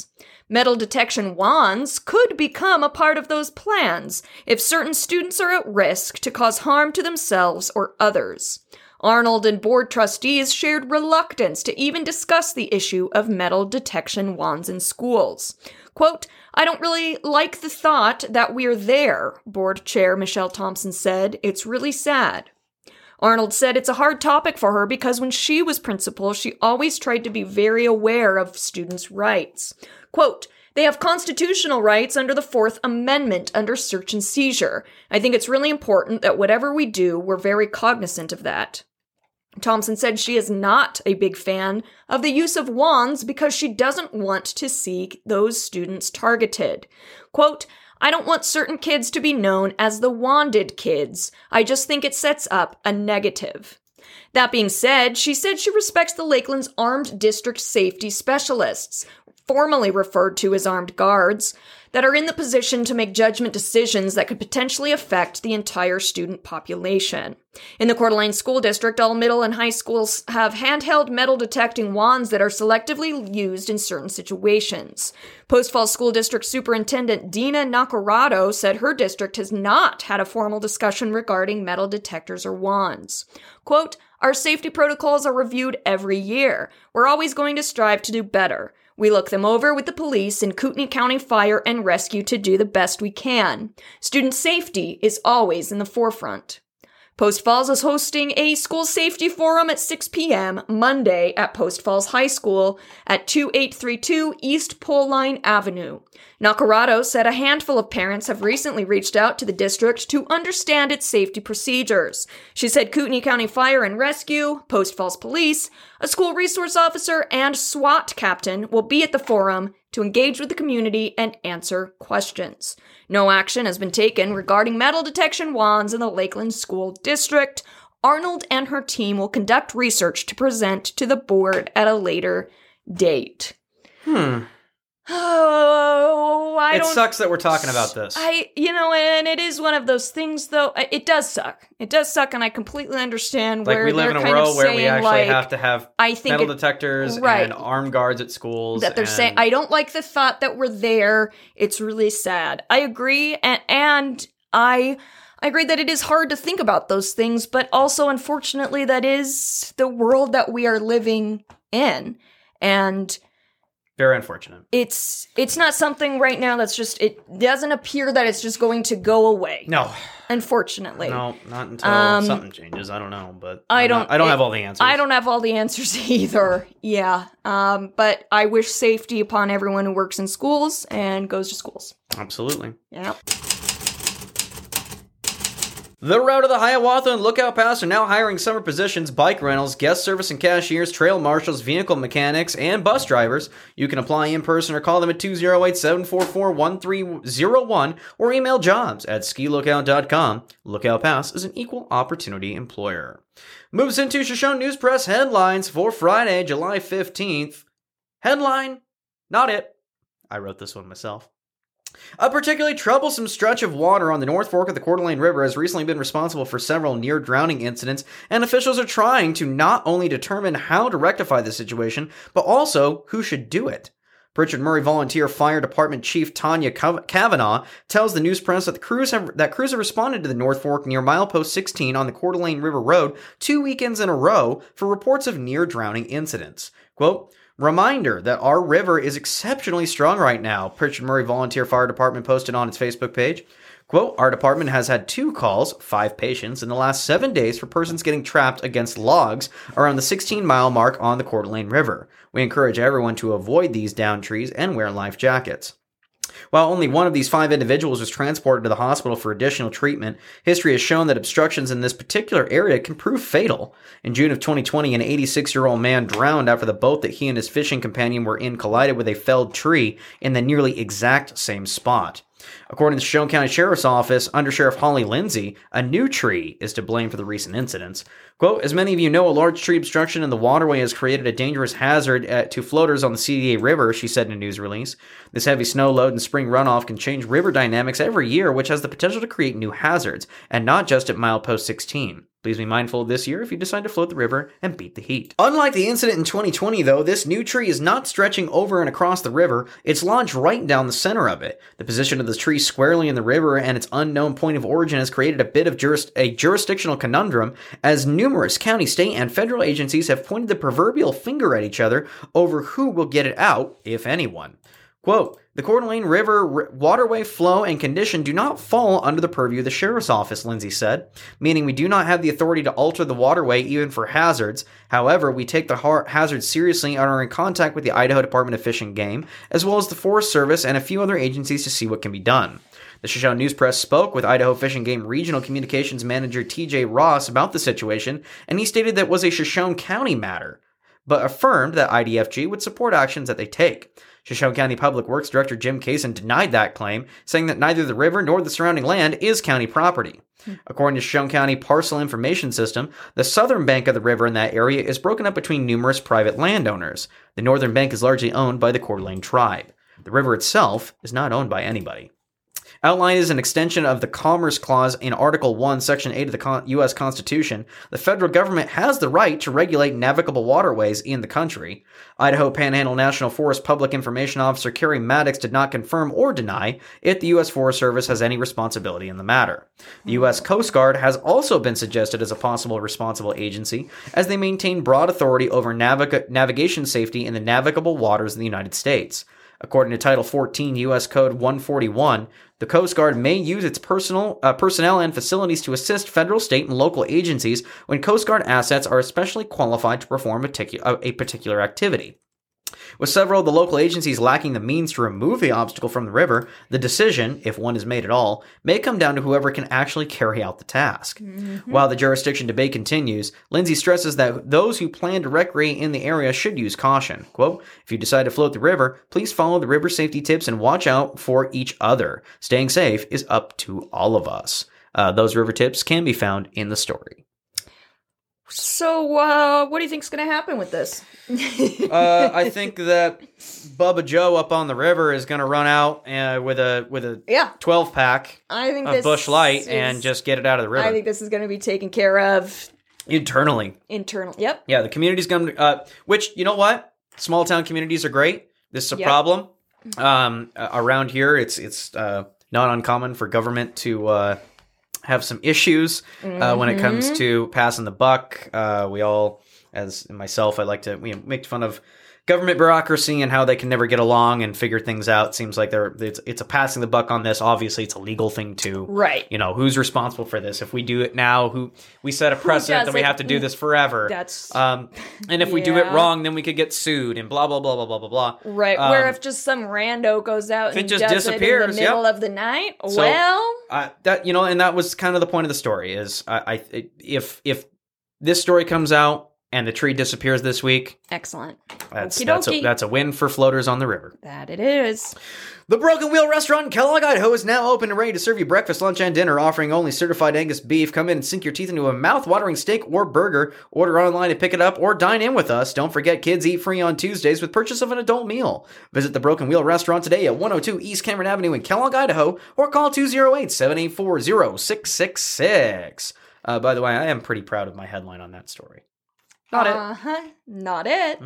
Metal detection wands could become a part of those plans if certain students are at risk to cause harm to themselves or others. Arnold and board trustees shared reluctance to even discuss the issue of metal detection wands in schools. Quote, "I don't really like the thought that we're there," board chair Michelle Thompson said. "It's really sad." Arnold said it's a hard topic for her because when she was principal, she always tried to be very aware of students' rights. Quote, "They have constitutional rights under the Fourth Amendment under search and seizure. I think it's really important that whatever we do, we're very cognizant of that." Thompson said she is not a big fan of the use of wands because she doesn't want to see those students targeted. Quote, "I don't want certain kids to be known as the wanded kids. I just think it sets up a negative." That being said, she said she respects the Lakeland's Armed District Safety Specialists, formerly referred to as armed guards, that are in the position to make judgment decisions that could potentially affect the entire student population. In the Coeur d'Alene School District, all middle and high schools have handheld metal detecting wands that are selectively used in certain situations. Post Falls School District Superintendent Dina Nacarado said her district has not had a formal discussion regarding metal detectors or wands. Quote, "Our safety protocols are reviewed every year. We're always going to strive to do better. We look them over with the police and Kootenai County Fire and Rescue to do the best we can. Student safety is always in the forefront." Post Falls is hosting a school safety forum at six p.m. Monday at Post Falls High School at twenty-eight thirty-two East Pole Line Avenue. Nacarado said a handful of parents have recently reached out to the district to understand its safety procedures. She said Kootenai County Fire and Rescue, Post Falls Police, a school resource officer, and SWAT captain will be at the forum to engage with the community and answer questions. No action has been taken regarding metal detection wands in the Lakeland School District. Arnold and her team will conduct research to present to the board at a later date. Hmm. Oh, I it don't... sucks that we're talking about this. I, you know, and it is one of those things, though. It does suck. It does suck, and I completely understand like where we live they're in a kind world of where saying, we actually like, have to have I think metal it, detectors right, and armed guards at schools. That they're and... saying, I don't like the thought that we're there. It's really sad. I agree, and and I... I agree that it is hard to think about those things, but also, unfortunately, that is the world that we are living in. And very unfortunate. It's it's not something right now that's just, it doesn't appear that it's just going to go away. No. Unfortunately. No, not until um, something changes. I don't know, but I I'm don't not, I don't it, have all the answers. I don't have all the answers either. Yeah. Um, but I wish safety upon everyone who works in schools and goes to schools. Absolutely. Yeah. The Route of the Hiawatha and Lookout Pass are now hiring summer positions, bike rentals, guest service and cashiers, trail marshals, vehicle mechanics, and bus drivers. You can apply in person or call them at two oh eight, seven four four, one three oh one or email jobs at ski lookout dot com. Lookout Pass is an equal opportunity employer. Moves into Shoshone News Press headlines for Friday, July fifteenth. Headline, not it. I wrote this one myself. A particularly troublesome stretch of water on the North Fork of the Coeur d'Alene River has recently been responsible for several near-drowning incidents, and officials are trying to not only determine how to rectify the situation, but also who should do it. Pritchard Murray Volunteer Fire Department Chief Tanya Kavanaugh tells the news press that the crews have that crews have responded to the North Fork near milepost sixteen on the Coeur d'Alene River Road two weekends in a row for reports of near-drowning incidents. Quote, "Reminder that our river is exceptionally strong right now," Pritchard Murray Volunteer Fire Department posted on its Facebook page. Quote, "Our department has had two calls, five patients, in the last seven days for persons getting trapped against logs around the sixteen-mile mark on the Coeur d'Alene River. We encourage everyone to avoid these downed trees and wear life jackets." While only one of these five individuals was transported to the hospital for additional treatment, history has shown that obstructions in this particular area can prove fatal. In June of twenty twenty, an eighty-six-year-old man drowned after the boat that he and his fishing companion were in collided with a felled tree in the nearly exact same spot. According to the Shoshone County Sheriff's Office, Under Sheriff Holly Lindsay, a new tree is to blame for the recent incidents. Quote, "As many of you know, a large tree obstruction in the waterway has created a dangerous hazard at, to floaters on the C D A River," she said in a news release. "This heavy snow load and spring runoff can change river dynamics every year, which has the potential to create new hazards, and not just at milepost sixteen. Please be mindful this year if you decide to float the river and beat the heat. Unlike the incident in twenty twenty, though, this new tree is not stretching over and across the river. It's launched right down the center of it. The position of the tree squarely in the river and its unknown point of origin has created a bit of juris- a jurisdictional conundrum, as numerous county, state, and federal agencies have pointed the proverbial finger at each other over who will get it out, if anyone. Quote, the Coeur d'Alene River r- waterway flow and condition do not fall under the purview of the Sheriff's Office, Lindsay said, meaning we do not have the authority to alter the waterway even for hazards. However, we take the ha- hazards seriously and are in contact with the Idaho Department of Fish and Game, as well as the Forest Service and a few other agencies to see what can be done. The Shoshone News Press spoke with Idaho Fish and Game Regional Communications Manager T J Ross about the situation, and he stated that it was a Shoshone County matter, but affirmed that I D F G would support actions that they take. Shoshone County Public Works Director Jim Kaysen denied that claim, saying that neither the river nor the surrounding land is county property. Hmm. According to Shoshone County Parcel Information System, the southern bank of the river in that area is broken up between numerous private landowners. The northern bank is largely owned by the Coeur d'Alene tribe. The river itself is not owned by anybody. Outlined as an extension of the Commerce Clause in Article one, Section eight of the U S Constitution, the federal government has the right to regulate navigable waterways in the country. Idaho Panhandle National Forest Public Information Officer Kerry Maddox did not confirm or deny if the U S Forest Service has any responsibility in the matter. The U S Coast Guard has also been suggested as a possible responsible agency, as they maintain broad authority over navig- navigation safety in the navigable waters of the United States. According to Title fourteen U S Code one forty-one, the Coast Guard may use its personal uh, personnel and facilities to assist federal, state, and local agencies when Coast Guard assets are especially qualified to perform a, ticu- a particular activity. With several of the local agencies lacking the means to remove the obstacle from the river, the decision, if one is made at all, may come down to whoever can actually carry out the task. Mm-hmm. While the jurisdiction debate continues, Lindsay stresses that those who plan to recreate in the area should use caution. Quote, if you decide to float the river, please follow the river safety tips and watch out for each other. Staying safe is up to all of us. Uh, those river tips can be found in the story. So, uh, what do you think's going to happen with this? uh, I think that Bubba Joe up on the river is going to run out uh, with a with a yeah. twelve pack I think of this Busch Light is, and just get it out of the river. I think this is going to be taken care of internally. Internal, yep. Yeah, the community's going to. Uh, which, you know what? Small town communities are great. This is a yep. problem. Um, uh, around here, it's it's uh, not uncommon for government to. Uh, have some issues uh, mm-hmm. when it comes to passing the buck. Uh, we all, as myself, I like to you know, make fun of government bureaucracy and how they can never get along and figure things out. Seems like they're it's, it's a passing the buck on this. Obviously, it's a legal thing too. Right. You know, who's responsible for this? If we do it now, who we set a precedent that we have to do this forever. That's um, and if yeah. we do it wrong, then we could get sued and blah blah blah blah blah blah blah. Right. Um, Where if just some rando goes out and it just does disappears it in the middle yep. of the night, so, well, uh, that you know, and that was kind of the point of the story. Is I, I if if this story comes out. And the tree disappears this week. Excellent. That's that's a, that's a win for floaters on the river. That it is. The Broken Wheel Restaurant in Kellogg, Idaho is now open and ready to serve you breakfast, lunch, and dinner, offering only certified Angus beef. Come in and sink your teeth into a mouth-watering steak or burger. Order online and pick it up or dine in with us. Don't forget, kids eat free on Tuesdays with purchase of an adult meal. Visit the Broken Wheel Restaurant today at one oh two East Cameron Avenue in Kellogg, Idaho, or call two oh eight, seven eight four, oh six six six. Uh, by the way, I am pretty proud of my headline on that story. Not it. Uh-huh. Not it.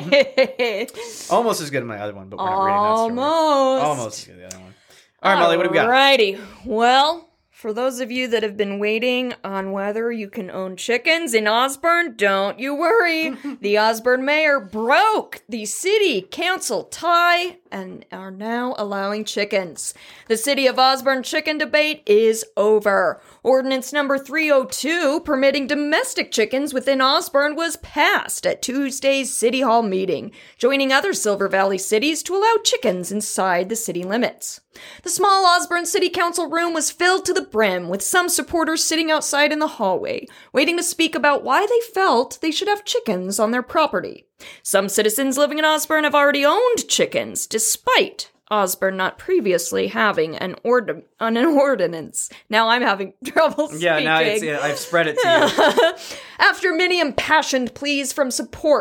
Mm-hmm. Almost as good as my other one, but we're not reading that story. Almost. Almost as good as the other one. All right, Molly, what do we got? Alrighty. Well, for those of you that have been waiting on whether you can own chickens in Osborne, don't you worry. The Osborne mayor broke the city council tie and are now allowing chickens. The city of Osborne chicken debate is over. Ordinance number three oh two, permitting domestic chickens within Osborne, was passed at Tuesday's City Hall meeting, joining other Silver Valley cities to allow chickens inside the city limits. The small Osborne City Council room was filled to the brim, with some supporters sitting outside in the hallway, waiting to speak about why they felt they should have chickens on their property. Some citizens living in Osborne have already owned chickens, despite Osborne not previously having an, ord- an ordinance. Now I'm having trouble speaking. Yeah, now it's, yeah, I've spread it to you. After many impassioned pleas from support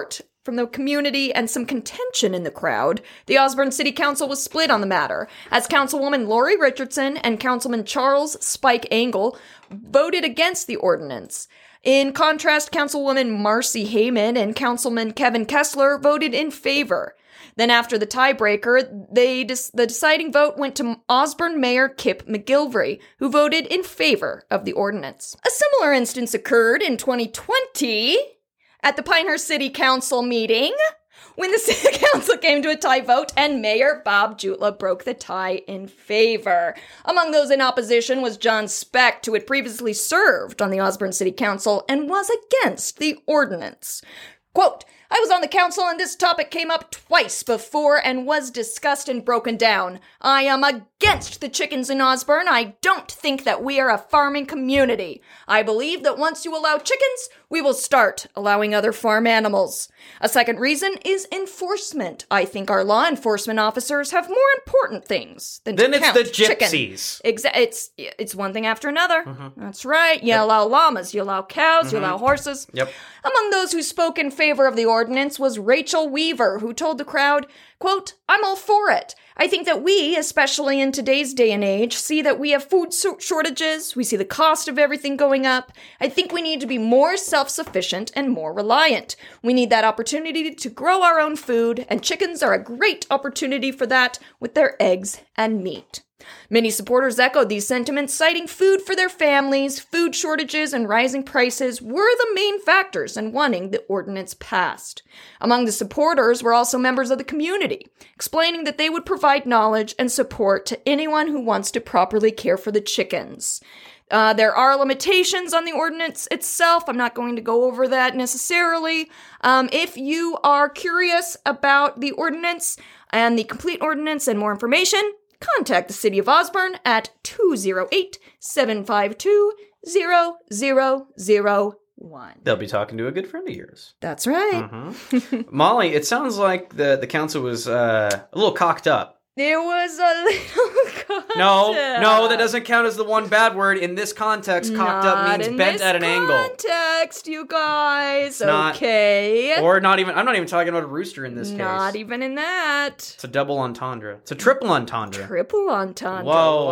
from the community and some contention in the crowd, the Osborne City Council was split on the matter, as Councilwoman Lori Richardson and Councilman Charles Spike Angle voted against the ordinance. In contrast, Councilwoman Marcy Heyman and Councilman Kevin Kessler voted in favor. Then after the tiebreaker, they des- the deciding vote went to Osborne Mayor Kip McGilvery, who voted in favor of the ordinance. A similar instance occurred in twenty twenty at the Pinehurst City Council meeting, when the City Council came to a tie vote and Mayor Bob Jutla broke the tie in favor. Among those in opposition was John Specht, who had previously served on the Osborne City Council and was against the ordinance. Quote, I was on the council and this topic came up twice before and was discussed and broken down. I am against the chickens in Osborne. I don't think that we are a farming community. I believe that once you allow chickens, we will start allowing other farm animals. A second reason is enforcement. I think our law enforcement officers have more important things than Then to it's count the chicken. gypsies. Exa- it's it's one thing after another. Mm-hmm. That's right. You allow llamas, you allow cows, Mm-hmm. you allow horses. Yep. Among those who spoke in favor of the ordinance was Rachel Weaver, who told the crowd, quote, I'm all for it. I think that we, especially in today's day and age, see that we have food so- shortages. We see the cost of everything going up. I think we need to be more self-sufficient and more reliant. We need that opportunity to grow our own food, and chickens are a great opportunity for that with their eggs and meat. Many supporters echoed these sentiments, citing food for their families, food shortages, and rising prices were the main factors in wanting the ordinance passed. Among the supporters were also members of the community, explaining that they would provide knowledge and support to anyone who wants to properly care for the chickens. Uh, there are limitations on the ordinance itself. I'm not going to go over that necessarily. Um, if you are curious about the ordinance and the complete ordinance and more information, contact the City of Osborne at two oh eight, seven five two, zero zero zero one. They'll be talking to a good friend of yours. That's right. Mm-hmm. Molly, it sounds like the, the council was uh, a little cocked up. It was a little cocked No, up. no, that doesn't count as the one bad word. In this context, cocked up Not means in bent this at an angle. context, you guys. not- Okay. Or not even, I'm not even talking about a rooster in this Not case. even in that. It's a double entendre. It's a triple entendre. Triple entendre. Whoa.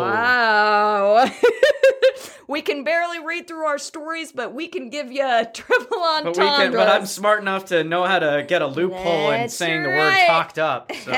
Wow. We can barely read through our stories, but we can give you a triple entendre. But we can, but I'm smart enough to know how to get a loophole in That's saying the right. word cocked up. So.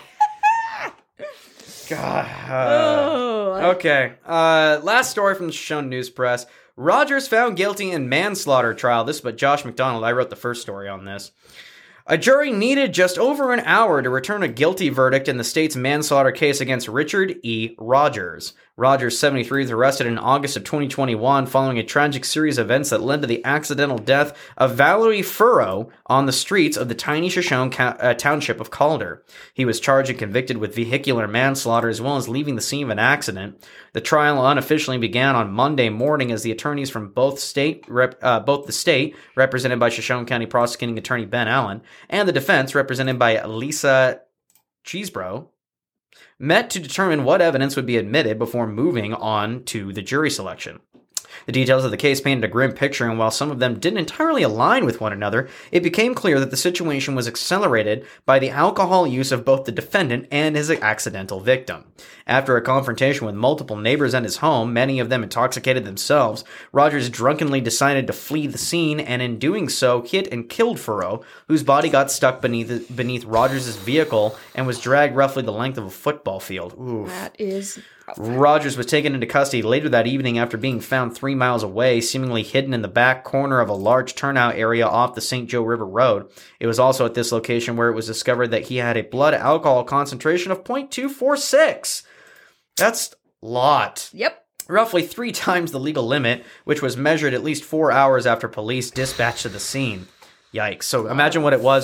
God. Oh. Okay. Uh, last story from the Shoshone News Press. Rogers found guilty in manslaughter trial. This is by Josh McDonald. I wrote the first story on this. A jury needed just over an hour to return a guilty verdict in the state's manslaughter case against Richard E. Rogers. Rogers, seventy-three, was arrested in August of twenty twenty-one following a tragic series of events that led to the accidental death of Valerie Furrow on the streets of the tiny Shoshone ca- uh, township of Calder. He was charged and convicted with vehicular manslaughter as well as leaving the scene of an accident. The trial unofficially began on Monday morning as the attorneys from both state, rep, uh, both the state, represented by Shoshone County Prosecuting Attorney Ben Allen, and the defense, represented by Lisa Cheesebro, met to determine what evidence would be admitted before moving on to the jury selection. The details of the case painted a grim picture, and while some of them didn't entirely align with one another, it became clear that the situation was accelerated by the alcohol use of both the defendant and his accidental victim. After a confrontation with multiple neighbors in his home, many of them intoxicated themselves, Rogers drunkenly decided to flee the scene, and in doing so, hit and killed Furrow, whose body got stuck beneath beneath Rogers' vehicle and was dragged roughly the length of a football field. Oof. That is... Rogers was taken into custody later that evening after being found three miles away, seemingly hidden in the back corner of a large turnout area off the Saint Joe River Road. It was also at this location where it was discovered that he had a blood alcohol concentration of zero point two four six. That's a lot. Yep. Roughly three times the legal limit, which was measured at least four hours after police dispatched to the scene. Yikes. So imagine what it was when he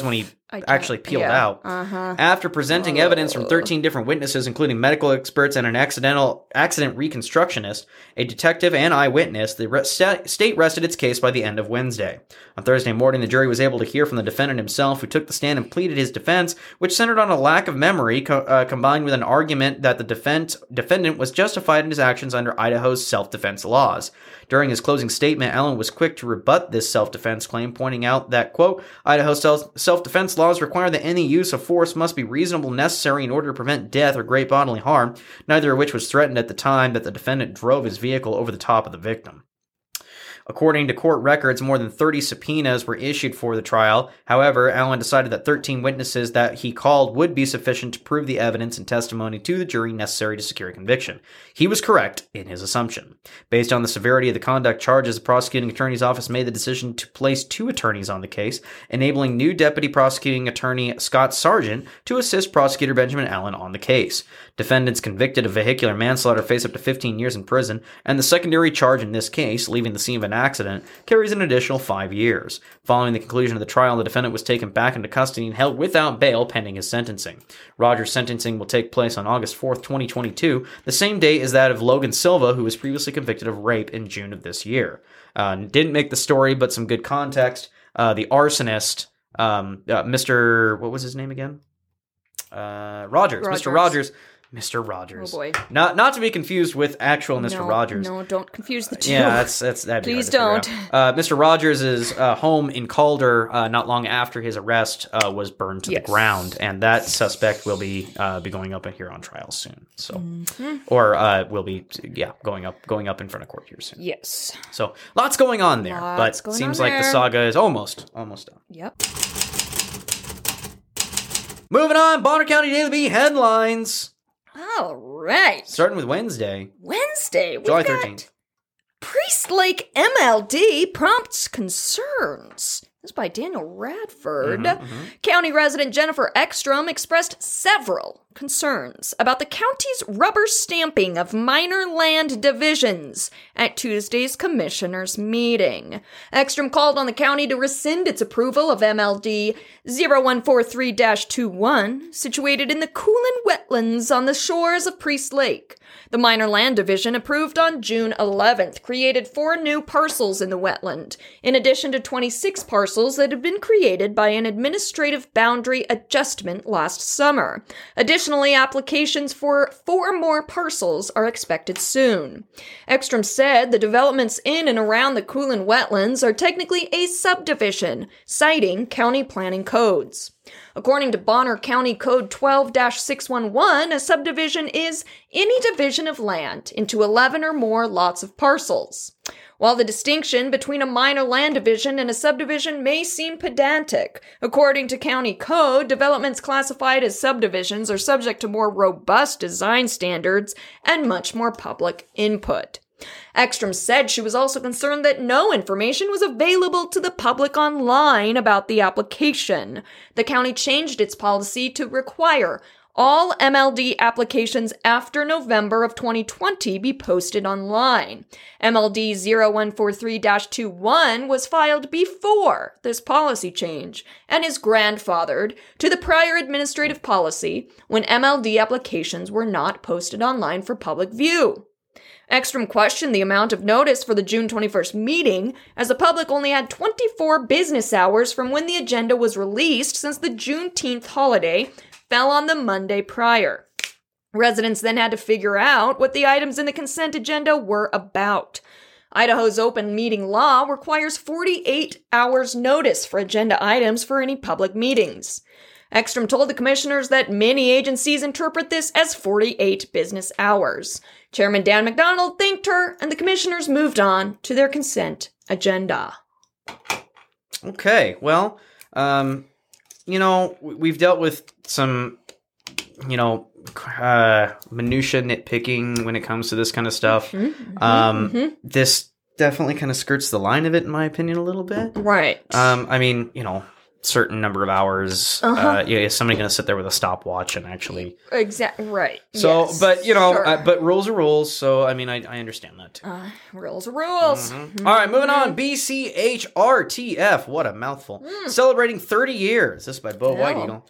I actually peeled yeah. out. Uh-huh. After presenting Oh. evidence from thirteen different witnesses, including medical experts and an accidental accident reconstructionist, a detective, and eyewitness, the re- sta- state rested its case by the end of Wednesday. On Thursday morning, the jury was able to hear from the defendant himself, who took the stand and pleaded his defense, which centered on a lack of memory co- uh, combined with an argument that the defense- defendant was justified in his actions under Idaho's self-defense laws. During his closing statement, Allen was quick to rebut this self-defense claim, pointing out that, quote, Idaho self- self-defense laws require that any use of force must be reasonable and necessary in order to prevent death or great bodily harm, neither of which was threatened at the time that the defendant drove his vehicle over the top of the victim. According to court records, more than thirty subpoenas were issued for the trial. However, Allen decided that thirteen witnesses that he called would be sufficient to prove the evidence and testimony to the jury necessary to secure a conviction. He was correct in his assumption. Based on the severity of the conduct charges, the prosecuting attorney's office made the decision to place two attorneys on the case, enabling new Deputy Prosecuting Attorney Scott Sargent to assist Prosecutor Benjamin Allen on the case. Defendants convicted of vehicular manslaughter face up to fifteen years in prison, and the secondary charge in this case, leaving the scene of an accident, carries an additional five years. Following the conclusion of the trial, the defendant was taken back into custody and held without bail pending his sentencing. Rogers' sentencing will take place on August fourth, twenty twenty-two, the same day as that of Logan Silva, who was previously convicted of rape in June of this year. Uh, didn't make the story, but some good context. Uh, the arsonist, um, uh, Mister What was his name again? Uh, Rogers. Rogers. Mister Rogers. Mister Rogers. Oh boy. Not not to be confused with actual Mister No, Rogers. No, don't confuse the two. Yeah, that's that's that'd be Please hard to figure don't. out. Uh, Mister Rogers' uh, home in Calder, uh, not long after his arrest, uh, was burned to Yes. the ground, and that suspect will be uh, be going up here on trial soon. So, Mm-hmm. or uh, will be yeah going up going up in front of court here soon. Yes. So lots going on there, Lots but going seems on like the there. saga is almost almost done. Yep. Moving on, Bonner County Daily Bee headlines. All right. Starting with Wednesday, Wednesday. We've July got thirteenth. Priest Lake M L D prompts concerns. This is by Daniel Radford. Mm-hmm, County resident Jennifer Ekstrom expressed several concerns about the county's rubber stamping of minor land divisions at Tuesday's commissioners' meeting. Ekstrom called on the county to rescind its approval of M L D zero one four three dash twenty-one, situated in the Coolin Wetlands on the shores of Priest Lake. The Minor Land Division, approved on June eleventh, created four new parcels in the wetland, in addition to twenty-six parcels that had been created by an administrative boundary adjustment last summer. Additionally, applications for four more parcels are expected soon. Ekstrom said the developments in and around the Coolin Wetlands are technically a subdivision, citing county planning codes. According to Bonner County Code twelve dash six eleven, a subdivision is any division of land into eleven or more lots of parcels. While the distinction between a minor land division and a subdivision may seem pedantic, according to county code, developments classified as subdivisions are subject to more robust design standards and much more public input. Ekstrom said she was also concerned that no information was available to the public online about the application. The county changed its policy to require all M L D applications after November of twenty twenty be posted online. M L D zero one four three dash twenty-one was filed before this policy change and is grandfathered to the prior administrative policy when M L D applications were not posted online for public view. Ekstrom questioned the amount of notice for the June twenty-first meeting, as the public only had twenty-four business hours from when the agenda was released, since the Juneteenth holiday fell on the Monday prior. Residents then had to figure out what the items in the consent agenda were about. Idaho's open meeting law requires forty-eight hours notice for agenda items for any public meetings. Ekstrom told the commissioners that many agencies interpret this as forty-eight business hours. Chairman Dan McDonald thanked her, and the commissioners moved on to their consent agenda. Okay, well, um, you know, we've dealt with some, you know, uh, minutia nitpicking when it comes to this kind of stuff. Mm-hmm, um, mm-hmm. This definitely kind of skirts the line of it, in my opinion, a little bit. Right. Um, I mean, you know, certain number of hours. Uh-huh. Uh, yeah, is somebody going to sit there with a stopwatch and actually? Exactly right. So, Yes, but you know, sure. uh, but rules are rules. So I mean, I, I understand that too. Uh, rules are rules. Mhm. All right, moving on. B C H R T F. What a mouthful. Celebrating thirty years. This is by Bo Oh. White Eagle.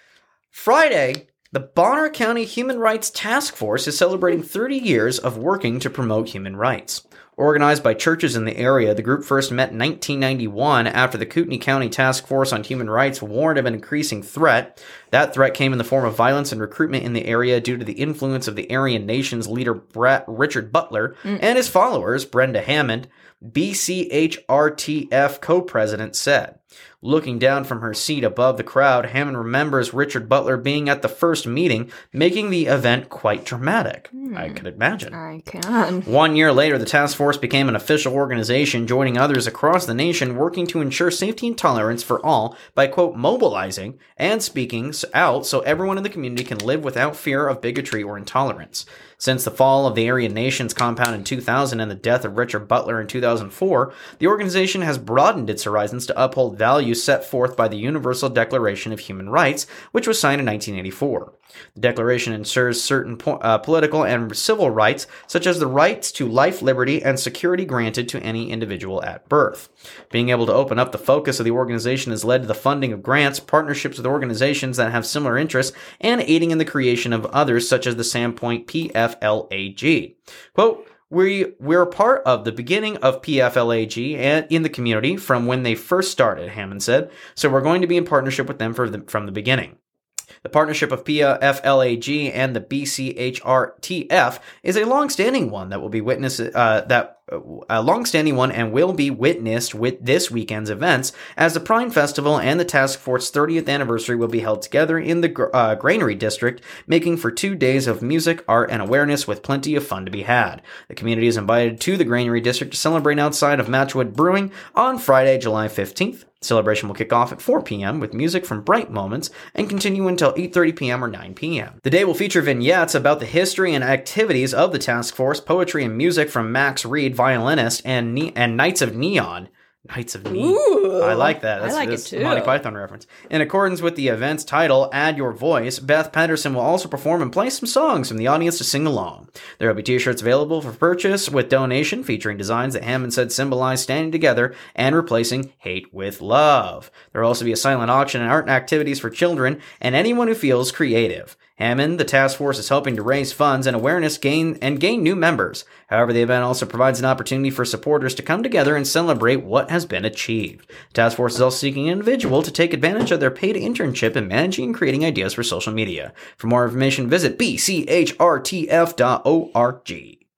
Friday, the Bonner County Human Rights Task Force is celebrating thirty years of working to promote human rights. Organized by churches in the area, the group first met in nineteen ninety-one after the Kootenai County Task Force on Human Rights warned of an increasing threat. That threat came in the form of violence and recruitment in the area due to the influence of the Aryan Nations leader Brett Richard Butler Mm. and his followers, Brenda Hammond, B C H R T F co-president, said. Looking down from her seat above the crowd, Hammond remembers Richard Butler being at the first meeting, making the event quite dramatic. I could imagine. I can. One year later, the task force became an official organization, joining others across the nation, working to ensure safety and tolerance for all by, quote, mobilizing and speaking out so everyone in the community can live without fear of bigotry or intolerance. Since the fall of the Aryan Nations compound in two thousand and the death of Richard Butler in two thousand four, the organization has broadened its horizons to uphold values set forth by the Universal Declaration of Human Rights, which was signed in nineteen eighty-four. The Declaration ensures certain po- uh, political and civil rights, such as the rights to life, liberty, and security granted to any individual at birth. Being able to open up the focus of the organization has led to the funding of grants, partnerships with organizations that have similar interests, and aiding in the creation of others, such as the Sandpoint P F L A G. Quote, We, we're part of the beginning of P F L A G and in the community from when they first started, Hammond said, so we're going to be in partnership with them for the, from the beginning. The partnership of P F L A G and the B C H R T F is a long-standing one that will be witnessed uh, that a long-standing one and will be witnessed with this weekend's events, as the Prime Festival and the Task Force thirtieth anniversary will be held together in the uh, Granary District, making for two days of music, art, and awareness with plenty of fun to be had. The community is invited to the Granary District to celebrate outside of Matchwood Brewing on Friday, July fifteenth. Celebration will kick off at four p.m. with music from Bright Moments and continue until eight thirty p.m. or nine p.m. The day will feature vignettes about the history and activities of the task force, poetry and music from Max Reed, violinist, and ne- and Knights of Neon. Knights of Neon. Ooh, I like that. That's, I like that's it too. Monty Python reference. In accordance with the event's title, Add Your Voice, Beth Pedersen will also perform and play some songs from the audience to sing along. There will be t-shirts available for purchase with donation featuring designs that Hammond said symbolize standing together and replacing hate with love. There will also be a silent auction and art activities for children and anyone who feels creative. Hammond, the task force, is hoping to raise funds and awareness gain and gain new members. However, the event also provides an opportunity for supporters to come together and celebrate what has been achieved. The task force is also seeking an individual to take advantage of their paid internship in managing and creating ideas for social media. For more information, visit b c h r t f dot org.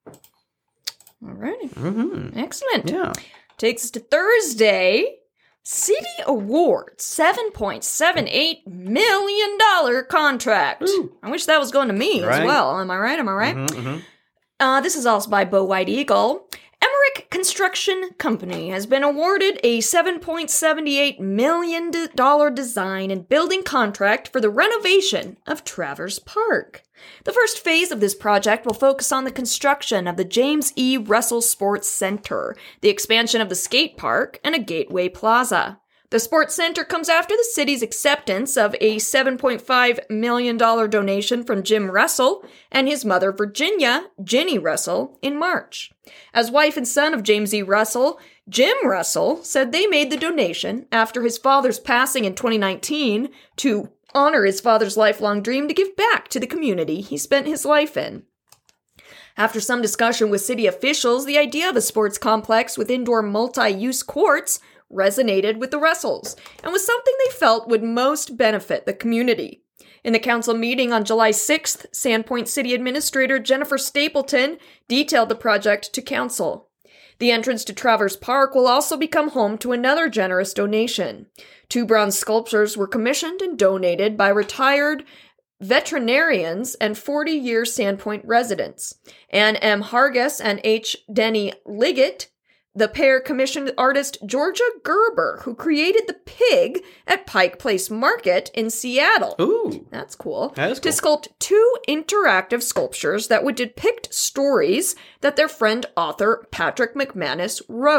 Alrighty. Mm-hmm. Excellent. Yeah. Takes us to Thursday. City awards seven point seven eight million dollars contract. Ooh. I wish that was going to me Right. as well. Am I right? Am I right? Mm-hmm, mm-hmm. Uh, this is also by Bo White Eagle. Emmerich Construction Company has been awarded a seven point seven eight million dollars design and building contract for the renovation of Travers Park. The first phase of this project will focus on the construction of the James E. Russell Sports Center, the expansion of the skate park, and a gateway plaza. The Sports Center comes after the city's acceptance of a seven point five million dollars donation from Jim Russell and his mother, Virginia, Ginny Russell, in March. As wife and son of James E. Russell, Jim Russell said they made the donation after his father's passing in twenty nineteen to honor his father's lifelong dream to give back to the community he spent his life in. After some discussion with city officials, the idea of a sports complex with indoor multi-use courts resonated with the Russells and was something they felt would most benefit the community. In the council meeting on July sixth, Sandpoint City Administrator Jennifer Stapleton detailed the project to council. The entrance to Travers Park will also become home to another generous donation. Two bronze sculptures were commissioned and donated by retired veterinarians and forty-year Sandpoint residents. Ann M. Hargis and H. Denny Liggett. The pair commissioned artist Georgia Gerber, who created the pig at Pike Place Market in Seattle. Ooh. That's cool. That is To cool. sculpt two interactive sculptures that would depict stories that their friend author Patrick McManus wrote.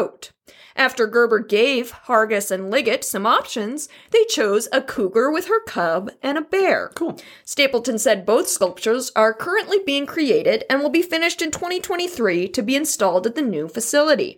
After Gerber gave Hargis and Liggett some options, they chose a cougar with her cub and a bear. Cool. Stapleton said both sculptures are currently being created and will be finished in twenty twenty-three to be installed at the new facility.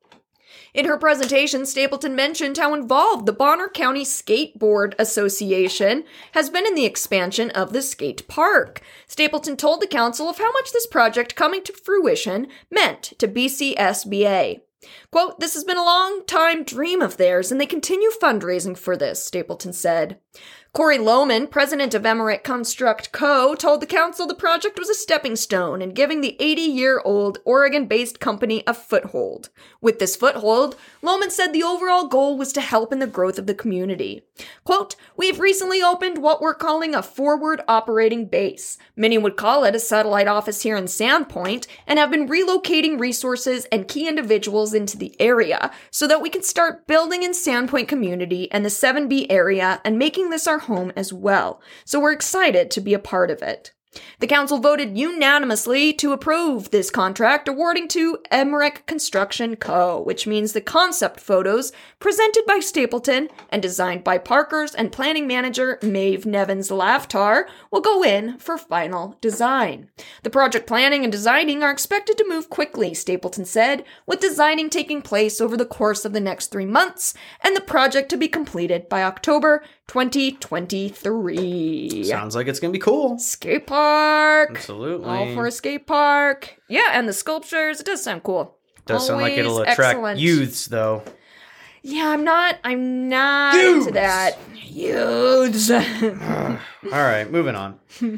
In her presentation, Stapleton mentioned how involved the Bonner County Skateboard Association has been in the expansion of the skate park. Stapleton told the council of how much this project coming to fruition meant to B C S B A. Quote, "This has been a long-time dream of theirs, and they continue fundraising for this," Stapleton said. Corey Lohman, president of Emmerich Construct Co., told the council the project was a stepping stone in giving the eighty-year-old Oregon-based company a foothold. With this foothold, Lohman said the overall goal was to help in the growth of the community. Quote, "We've recently opened what we're calling a forward operating base. Many would call it a satellite office here in Sandpoint, and have been relocating resources and key individuals into the area so that we can start building in Sandpoint community and the seven B area and making this our home as well, so we're excited to be a part of it." The council voted unanimously to approve this contract, awarding to Emmerich Construction Co., which means the concept photos presented by Stapleton and designed by Parker's and planning manager Maeve Nevins Lavtar will go in for final design. The project planning and designing are expected to move quickly, Stapleton said, with designing taking place over the course of the next three months and the project to be completed by October twenty twenty-three. Sounds like it's going to be cool. Skate park. Absolutely. All for a skate park. Yeah, and the sculptures. It does sound cool. Does sound like Always it'll attract excellent. youths, though. Yeah, I'm not. I'm not Youths! into that. Youths. All right, moving on.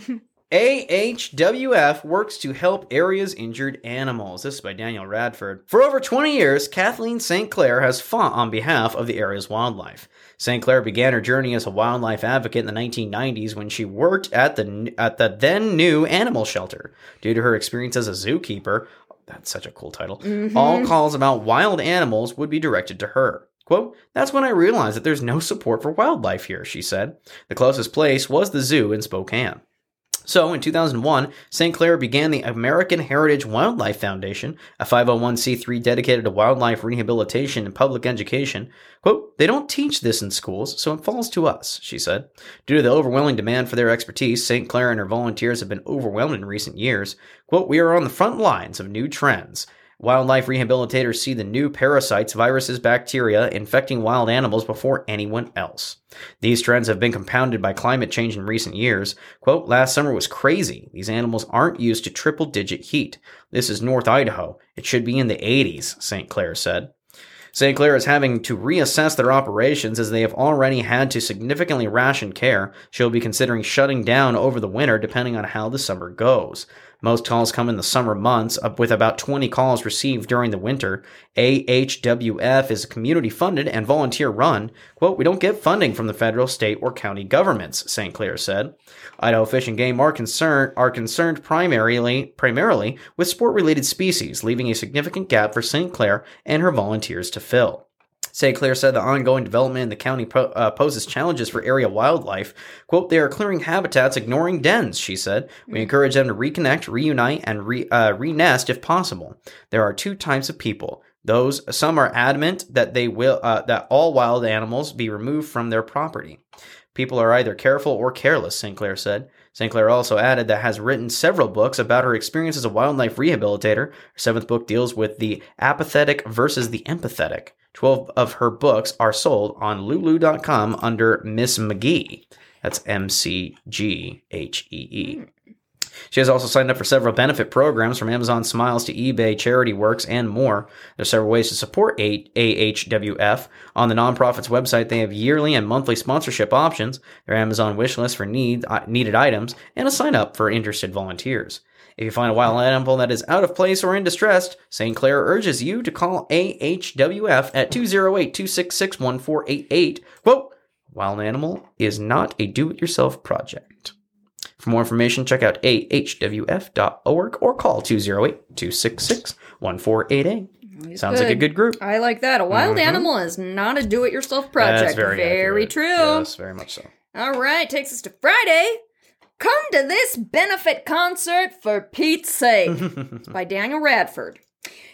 A H W F works to help area's injured animals. This is by Daniel Radford. For over twenty years, Kathleen Saint Clair has fought on behalf of the area's wildlife. Saint Clair began her journey as a wildlife advocate in the nineteen nineties when she worked at the at the then new animal shelter. Due to her experience as a zookeeper, that's such a cool title, mm-hmm. all calls about wild animals would be directed to her. Quote, "That's when I realized that there's no support for wildlife here," she said. The closest place was the zoo in Spokane. So, in two thousand one, Saint Clair began the American Heritage Wildlife Foundation, a five oh one c three dedicated to wildlife rehabilitation and public education. Quote, "They don't teach this in schools, so it falls to us," she said. Due to the overwhelming demand for their expertise, Saint Clair and her volunteers have been overwhelmed in recent years. Quote, "We are on the front lines of new trends. Wildlife rehabilitators see the new parasites, viruses, bacteria infecting wild animals before anyone else. These trends have been compounded by climate change in recent years. Quote, "Last summer was crazy. These animals aren't used to triple-digit heat. This is North Idaho. It should be in the eighties, Saint Clair said. Saint Clair is having to reassess their operations as they have already had to significantly ration care. She'll be considering shutting down over the winter depending on how the summer goes. Most calls come in the summer months, up with about twenty calls received during the winter. A H W F is community-funded and volunteer-run. Quote, "We don't get funding from the federal, state, or county governments," Saint Clair said. Idaho Fish and Game are concerned, are concerned primarily, primarily with sport-related species, leaving a significant gap for Saint Clair and her volunteers to fill. Saint Clair said the ongoing development in the county po- uh, poses challenges for area wildlife. Quote, "They are clearing habitats, ignoring dens," she said. "We encourage them to reconnect, reunite, and re- uh, re-nest if possible. There are two types of people. Those, some are adamant that they will uh, that all wild animals be removed from their property. People are either careful or careless," Saint Clair said. Saint Clair also added that has written several books about her experience as a wildlife rehabilitator. Her seventh book deals with the apathetic versus the empathetic. Twelve of her books are sold on Lulu dot com under Miss McGee. That's M C G H E E. She has also signed up for several benefit programs from Amazon Smiles to eBay, Charity Works, and more. There are several ways to support A H W F. On the nonprofit's website, they have yearly and monthly sponsorship options, their Amazon wish list for need, uh, needed items, and a sign-up for interested volunteers. If you find a wild animal that is out of place or in distress, Saint Clair urges you to call A H W F at two oh eight, two six six, one four eight eight. Quote, "Wild animal is not a do-it-yourself project." For more information, check out A H W F dot org or call two oh eight, two six six, one four eight eight. He's Sounds good. like a good group. I like that. A wild Mm-hmm. animal is not a do-it-yourself project. That's very, very accurate. true. Yes, very much so. All right, takes us to Friday. Come to this benefit concert for Pete's sake. It's by Daniel Radford.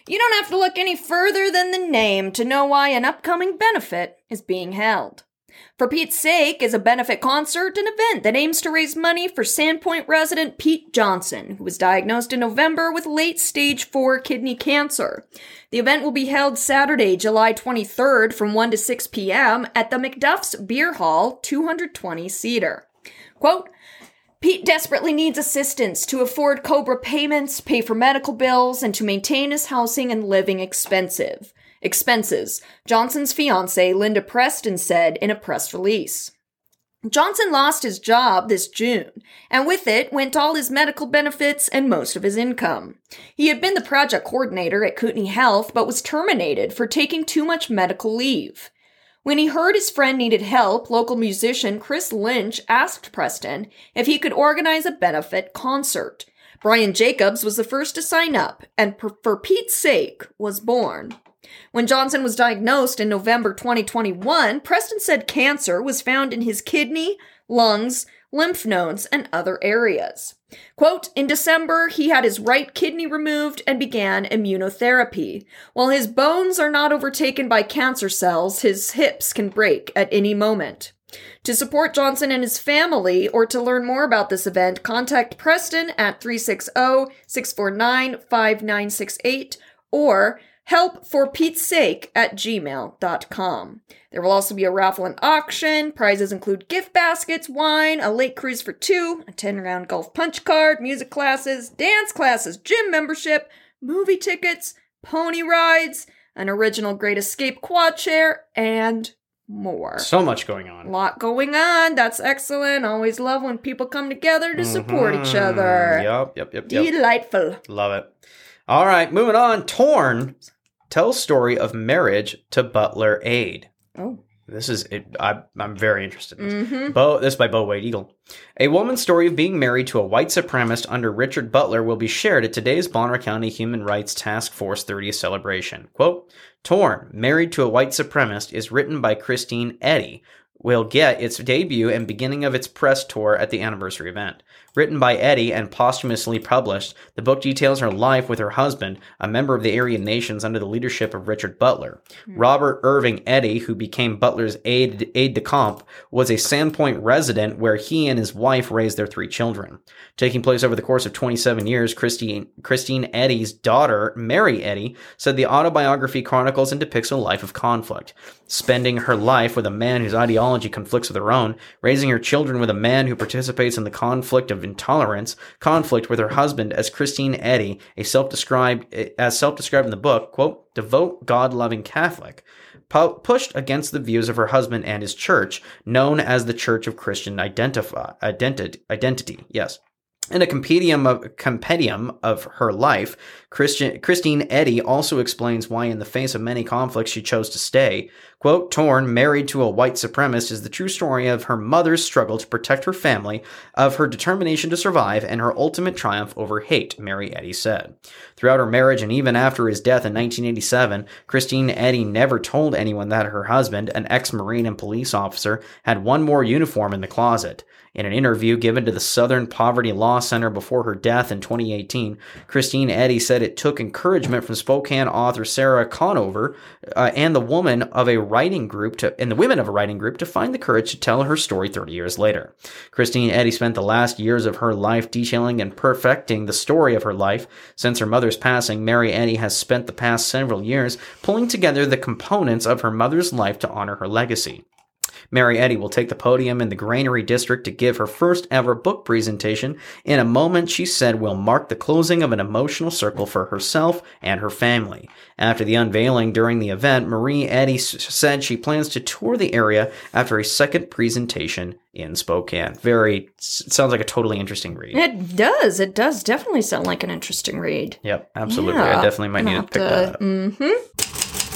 You don't have to look any further than the name to know why an upcoming benefit is being held. For Pete's Sake is a benefit concert, an event that aims to raise money for Sandpoint resident Pete Johnson, who was diagnosed in November with late stage four kidney cancer. The event will be held Saturday, July twenty-third from one to six p.m. at the McDuff's Beer Hall, two twenty Cedar. Quote, Pete desperately needs assistance to afford Cobra payments, pay for medical bills, and to maintain his housing and living expensive. Expenses, Johnson's fiancée, Linda Preston, said in a press release. Johnson lost his job this June, and with it went all his medical benefits and most of his income. He had been the project coordinator at Kootenai Health, but was terminated for taking too much medical leave. When he heard his friend needed help, local musician Chris Lynch asked Preston if he could organize a benefit concert. Brian Jacobs was the first to sign up, and For Pete's Sake was born. When Johnson was diagnosed in November twenty twenty-one, Preston said cancer was found in his kidney, lungs, lymph nodes, and other areas. Quote, in December, he had his right kidney removed and began immunotherapy. While his bones are not overtaken by cancer cells, his hips can break at any moment. To support Johnson and his family, or to learn more about this event, contact Preston at three six zero, six four nine, five nine six eight or help for Pete's Sake at gmail dot com. There will also be a raffle and auction. Prizes include gift baskets, wine, a lake cruise for two, a ten-round golf punch card, music classes, dance classes, gym membership, movie tickets, pony rides, an original Great Escape quad chair, and more. So much going on. A lot going on. That's excellent. Always love when people come together to support Mm-hmm. each other. Yep, yep, yep, yep. Delightful. Love it. All right, moving on. Torn tells story of marriage to butler aide. Oh. This is, it, I, I'm very interested in this. Mm-hmm. Bo, this is by Bo Wade Eagle. A woman's story of being married to a white supremacist under Richard Butler will be shared at today's Bonner County Human Rights Task Force thirtieth celebration. Quote, Torn, married to a white supremacist, is written by Christine Eddy, will get its debut and beginning of its press tour at the anniversary event. Written by Eddy and posthumously published, the book details her life with her husband, a member of the Aryan Nations under the leadership of Richard Butler. Mm. Robert Irving Eddy, who became Butler's aide, aide de camp, was a Sandpoint resident where he and his wife raised their three children. Taking place over the course of twenty-seven years, Christine, Christine Eddy's daughter, Mary Eddy, said the autobiography chronicles and depicts a life of conflict. Spending her life with a man whose ideology conflicts with her own, raising her children with a man who participates in the conflict of intolerance, conflict with her husband as Christine Eddy, a self-described, as self-described in the book, quote, devout, God-loving Catholic, pu- pushed against the views of her husband and his church, known as the Church of Christian Identify, Identi- Identity, yes. In a compendium of, compendium of her life, Christian, Christine Eddy also explains why in the face of many conflicts she chose to stay. Quote, Torn, married to a white supremacist, is the true story of her mother's struggle to protect her family, of her determination to survive, and her ultimate triumph over hate, Mary Eddy said. Throughout her marriage and even after his death in nineteen eighty-seven, Christine Eddy never told anyone that her husband, an ex-Marine and police officer, had one more uniform in the closet. In an interview given to the Southern Poverty Law Center before her death in twenty eighteen, Christine Eddy said it took encouragement from Spokane author Sarah Conover uh, and the woman of a writing group to, and the women of a writing group to find the courage to tell her story thirty years later. Christine Eddy spent the last years of her life detailing and perfecting the story of her life. Since her mother's passing, Mary Eddy has spent the past several years pulling together the components of her mother's life to honor her legacy. Mary Eddy will take the podium in the Granary District to give her first ever book presentation in a moment she said will mark the closing of an emotional circle for herself and her family. After the unveiling during the event, Marie Eddy s- said she plans to tour the area after a second presentation in Spokane. Very, sounds like a totally interesting read. It does. It does definitely sound like an interesting read. Yep, absolutely. Yeah. I definitely might need to pick that up. Mm-hmm.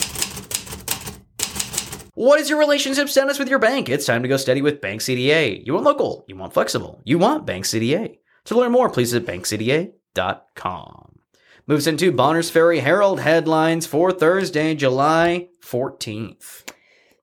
What is your relationship status with your bank? It's time to go steady with Bank C D A. You want local, you want flexible, you want Bank C D A. To learn more, please visit bank c d a dot com. Moves into Bonner's Ferry Herald headlines for Thursday, July fourteenth.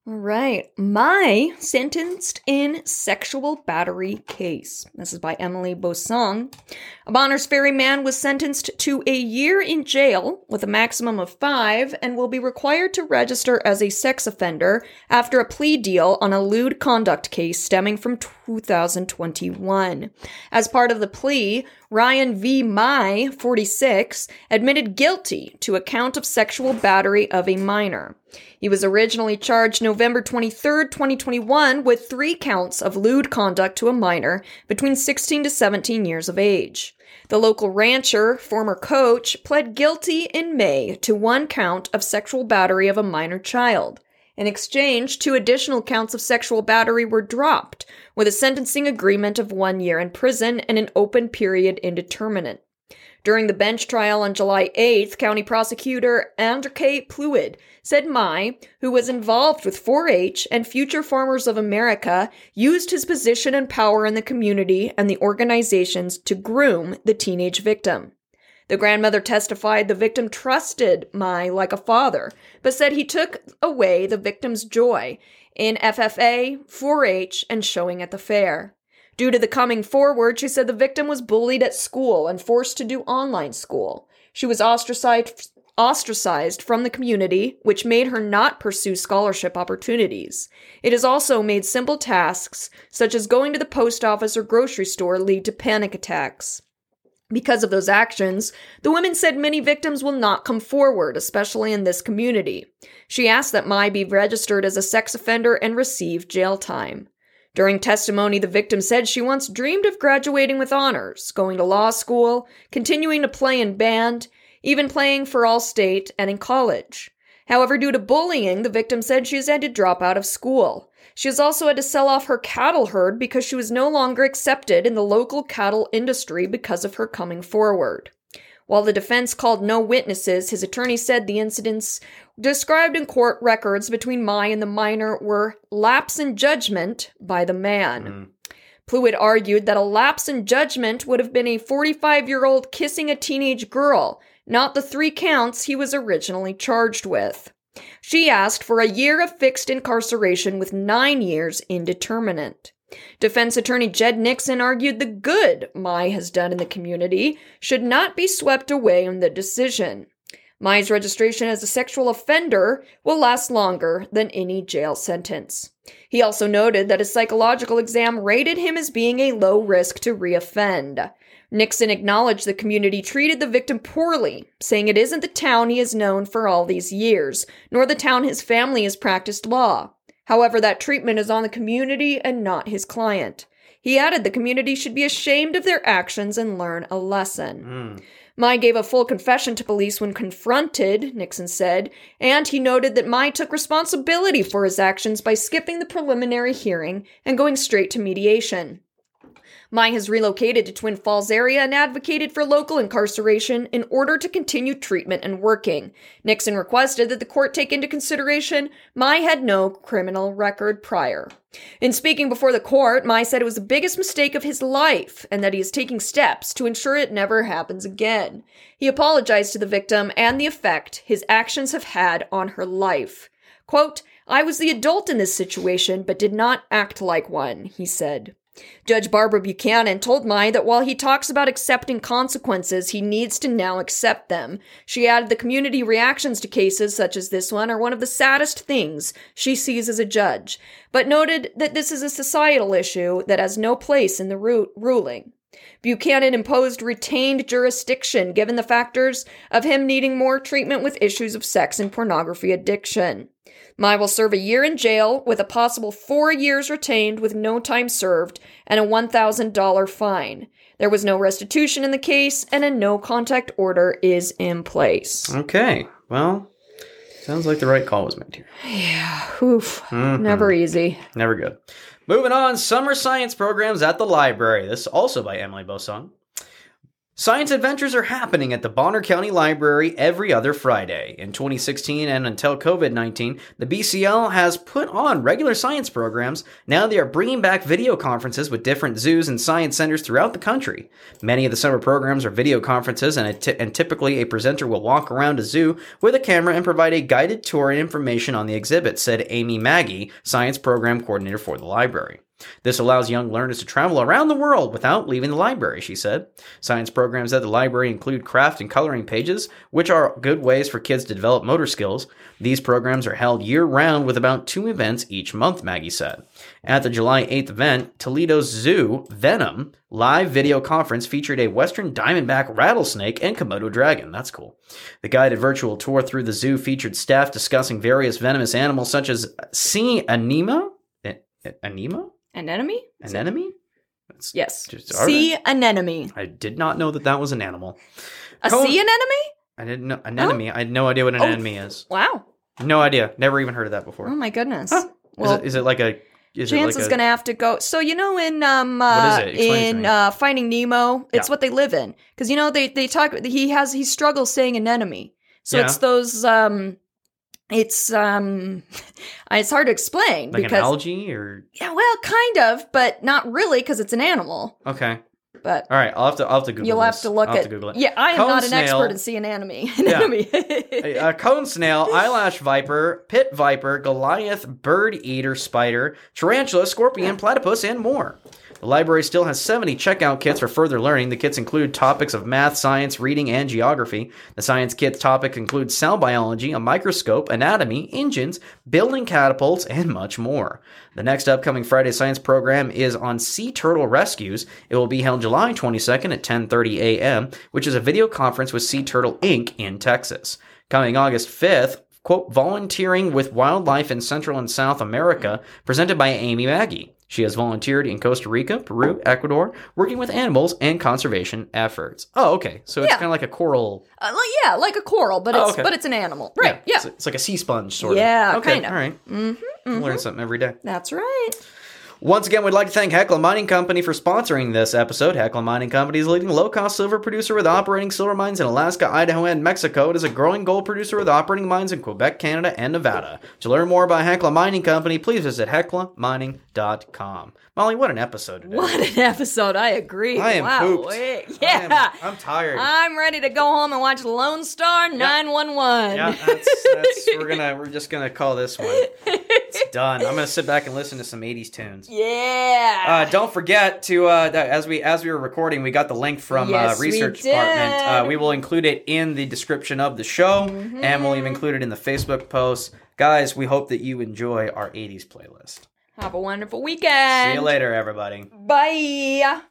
All right. Mai sentenced in sexual battery case. This is by Emily Bosong. A Bonners Ferry man was sentenced to a year in jail with a maximum of five and will be required to register as a sex offender after a plea deal on a lewd conduct case stemming from two thousand twenty-one. As part of the plea, Ryan V. Mai, forty-six, admitted guilty to a count of sexual battery of a minor. He was originally charged November twenty-third, twenty twenty-one with three counts of lewd conduct to a minor between sixteen to seventeen years of age. The local rancher, former coach, pled guilty in May to one count of sexual battery of a minor child. In exchange, two additional counts of sexual battery were dropped, with a sentencing agreement of one year in prison and an open period indeterminate. During the bench trial on July eighth, County Prosecutor Andrzej Pluid said Mai, who was involved with four H and Future Farmers of America, used his position and power in the community and the organizations to groom the teenage victim. The grandmother testified the victim trusted Mai like a father, but said he took away the victim's joy in F F A, four H, and showing at the fair. Due to the coming forward, she said the victim was bullied at school and forced to do online school. She was ostracized, ostracized from the community, which made her not pursue scholarship opportunities. It has also made simple tasks, such as going to the post office or grocery store, lead to panic attacks. Because of those actions, the women said many victims will not come forward, especially in this community. She asked that Mai be registered as a sex offender and receive jail time. During testimony, the victim said she once dreamed of graduating with honors, going to law school, continuing to play in band, even playing for Allstate and in college. However, due to bullying, the victim said she has had to drop out of school. She has also had to sell off her cattle herd because she was no longer accepted in the local cattle industry because of her coming forward. While the defense called no witnesses, his attorney said the incidents described in court records between Mai and the minor were lapse in judgment by the man. Mm. Pluid argued that a lapse in judgment would have been a forty-five-year-old kissing a teenage girl, not the three counts he was originally charged with. She asked for a year of fixed incarceration with nine years indeterminate. Defense attorney Jed Nixon argued the good Mai has done in the community should not be swept away in the decision. Mai's registration as a sexual offender will last longer than any jail sentence. He also noted that his psychological exam rated him as being a low risk to reoffend. Nixon acknowledged the community treated the victim poorly, saying it isn't the town he has known for all these years, nor the town his family has practiced law. However, that treatment is on the community and not his client. He added the community should be ashamed of their actions and learn a lesson. Mm. Mai gave a full confession to police when confronted, Nixon said, and he noted that Mai took responsibility for his actions by skipping the preliminary hearing and going straight to mediation. Mai has relocated to Twin Falls area and advocated for local incarceration in order to continue treatment and working. Nixon requested that the court take into consideration Mai had no criminal record prior. In speaking before the court, Mai said it was the biggest mistake of his life and that he is taking steps to ensure it never happens again. He apologized to the victim and the effect his actions have had on her life. Quote, "I was the adult in this situation, but did not act like one," he said. Judge Barbara Buchanan told Mai that while he talks about accepting consequences, he needs to now accept them. She added the community reactions to cases such as this one are one of the saddest things she sees as a judge, but noted that this is a societal issue that has no place in the ru- ruling. Buchanan imposed retained jurisdiction given the factors of him needing more treatment with issues of sex and pornography addiction. Mai will serve a year in jail with a possible four years retained with no time served and a one thousand dollars fine. There was no restitution in the case and a no-contact order is in place. Okay, well, sounds like the right call was made here. Yeah, oof, mm-hmm. Never easy. Never good. Moving on, summer science programs at the library. This is also by Emily Bosong. Science adventures are happening at the Bonner County Library every other Friday. In twenty sixteen and until covid nineteen, the B C L has put on regular science programs. Now they are bringing back video conferences with different zoos and science centers throughout the country. Many of the summer programs are video conferences, and, t- and typically a presenter will walk around a zoo with a camera and provide a guided tour and information on the exhibit, said Amy Maggie, science program coordinator for the library. This allows young learners to travel around the world without leaving the library, she said. Science programs at the library include craft and coloring pages, which are good ways for kids to develop motor skills. These programs are held year-round with about two events each month, Maggie said. At the July eighth event, Toledo's Zoo, Venom, live video conference featured a western diamondback rattlesnake and Komodo dragon. That's cool. The guided virtual tour through the zoo featured staff discussing various venomous animals such as sea anemone? Anemone? Anemone? Anemone? That's Yes. just- Sea anemone. I did not know that that was an animal. A Cone- sea anemone? I didn't know anemone. I had no idea what an Oh. anemone is. Wow. No idea. Never even heard of that before. Oh my goodness. Huh. Well, is, it, is it like a? Is Chance it like is a, gonna have to go. So you know, in um, What uh, is it? Explain it to in me. uh, Finding Nemo, it's Yeah. what they live in. Because you know, they they talk. He has he struggles saying anemone. So Yeah. it's those. Um, it's um, it's hard to explain like because an algae or? yeah, well, kind of, but not really because it's an animal. Okay. But All right. I'll have to. I'll have to Google. you'll this. have to look I'll have at. to Google it. Yeah, I am Cone not an snail. expert in sea anemone. anemone. a, a cone snail, eyelash viper, pit viper, Goliath, bird eater spider, tarantula, scorpion, platypus, and more. The library still has seventy checkout kits for further learning. The kits include topics of math, science, reading, and geography. The science kit topic includes cell biology, a microscope, anatomy, engines, building catapults, and much more. The next upcoming Friday science program is on sea turtle rescues. It will be held July twenty-second at ten thirty a.m., which is a video conference with Sea Turtle Incorporated in Texas. Coming August fifth, quote, volunteering with wildlife in Central and South America, presented by Amy Maggie. She has volunteered in Costa Rica, Peru, Ecuador, working with animals and conservation efforts. Oh, okay. So it's Yeah. kind of like a coral. Uh, like- yeah, like a coral, but Oh, it's okay. but it's an animal, right? Yeah, It's, it's like a sea sponge, sort of. Yeah, okay. kinda. All right. Mm-hmm, Learn something every day. that's right. Once again, we'd like to thank Hecla Mining Company for sponsoring this episode. Hecla Mining Company is a leading low-cost silver producer with operating silver mines in Alaska, Idaho, and Mexico. It is a growing gold producer with operating mines in Quebec, Canada, and Nevada. To learn more about Hecla Mining Company, please visit hecla mining dot com. Molly, what an episode today. What an episode! I agree. I am wow. pooped. Wait, I yeah, am- I'm tired. I'm ready to go home and watch Lone Star nine one one. Yeah, that's, that's we're gonna we're just gonna call this one. It's done. I'm gonna sit back and listen to some eighties tunes. Yeah. Uh, don't forget to uh, that as we as we were recording, we got the link from Yes, uh, we research did. department. Uh, we will include it in the description of the show, Mm-hmm. and we'll even include it in the Facebook post. Guys, we hope that you enjoy our eighties playlist. Have a wonderful weekend. See you later, everybody. Bye.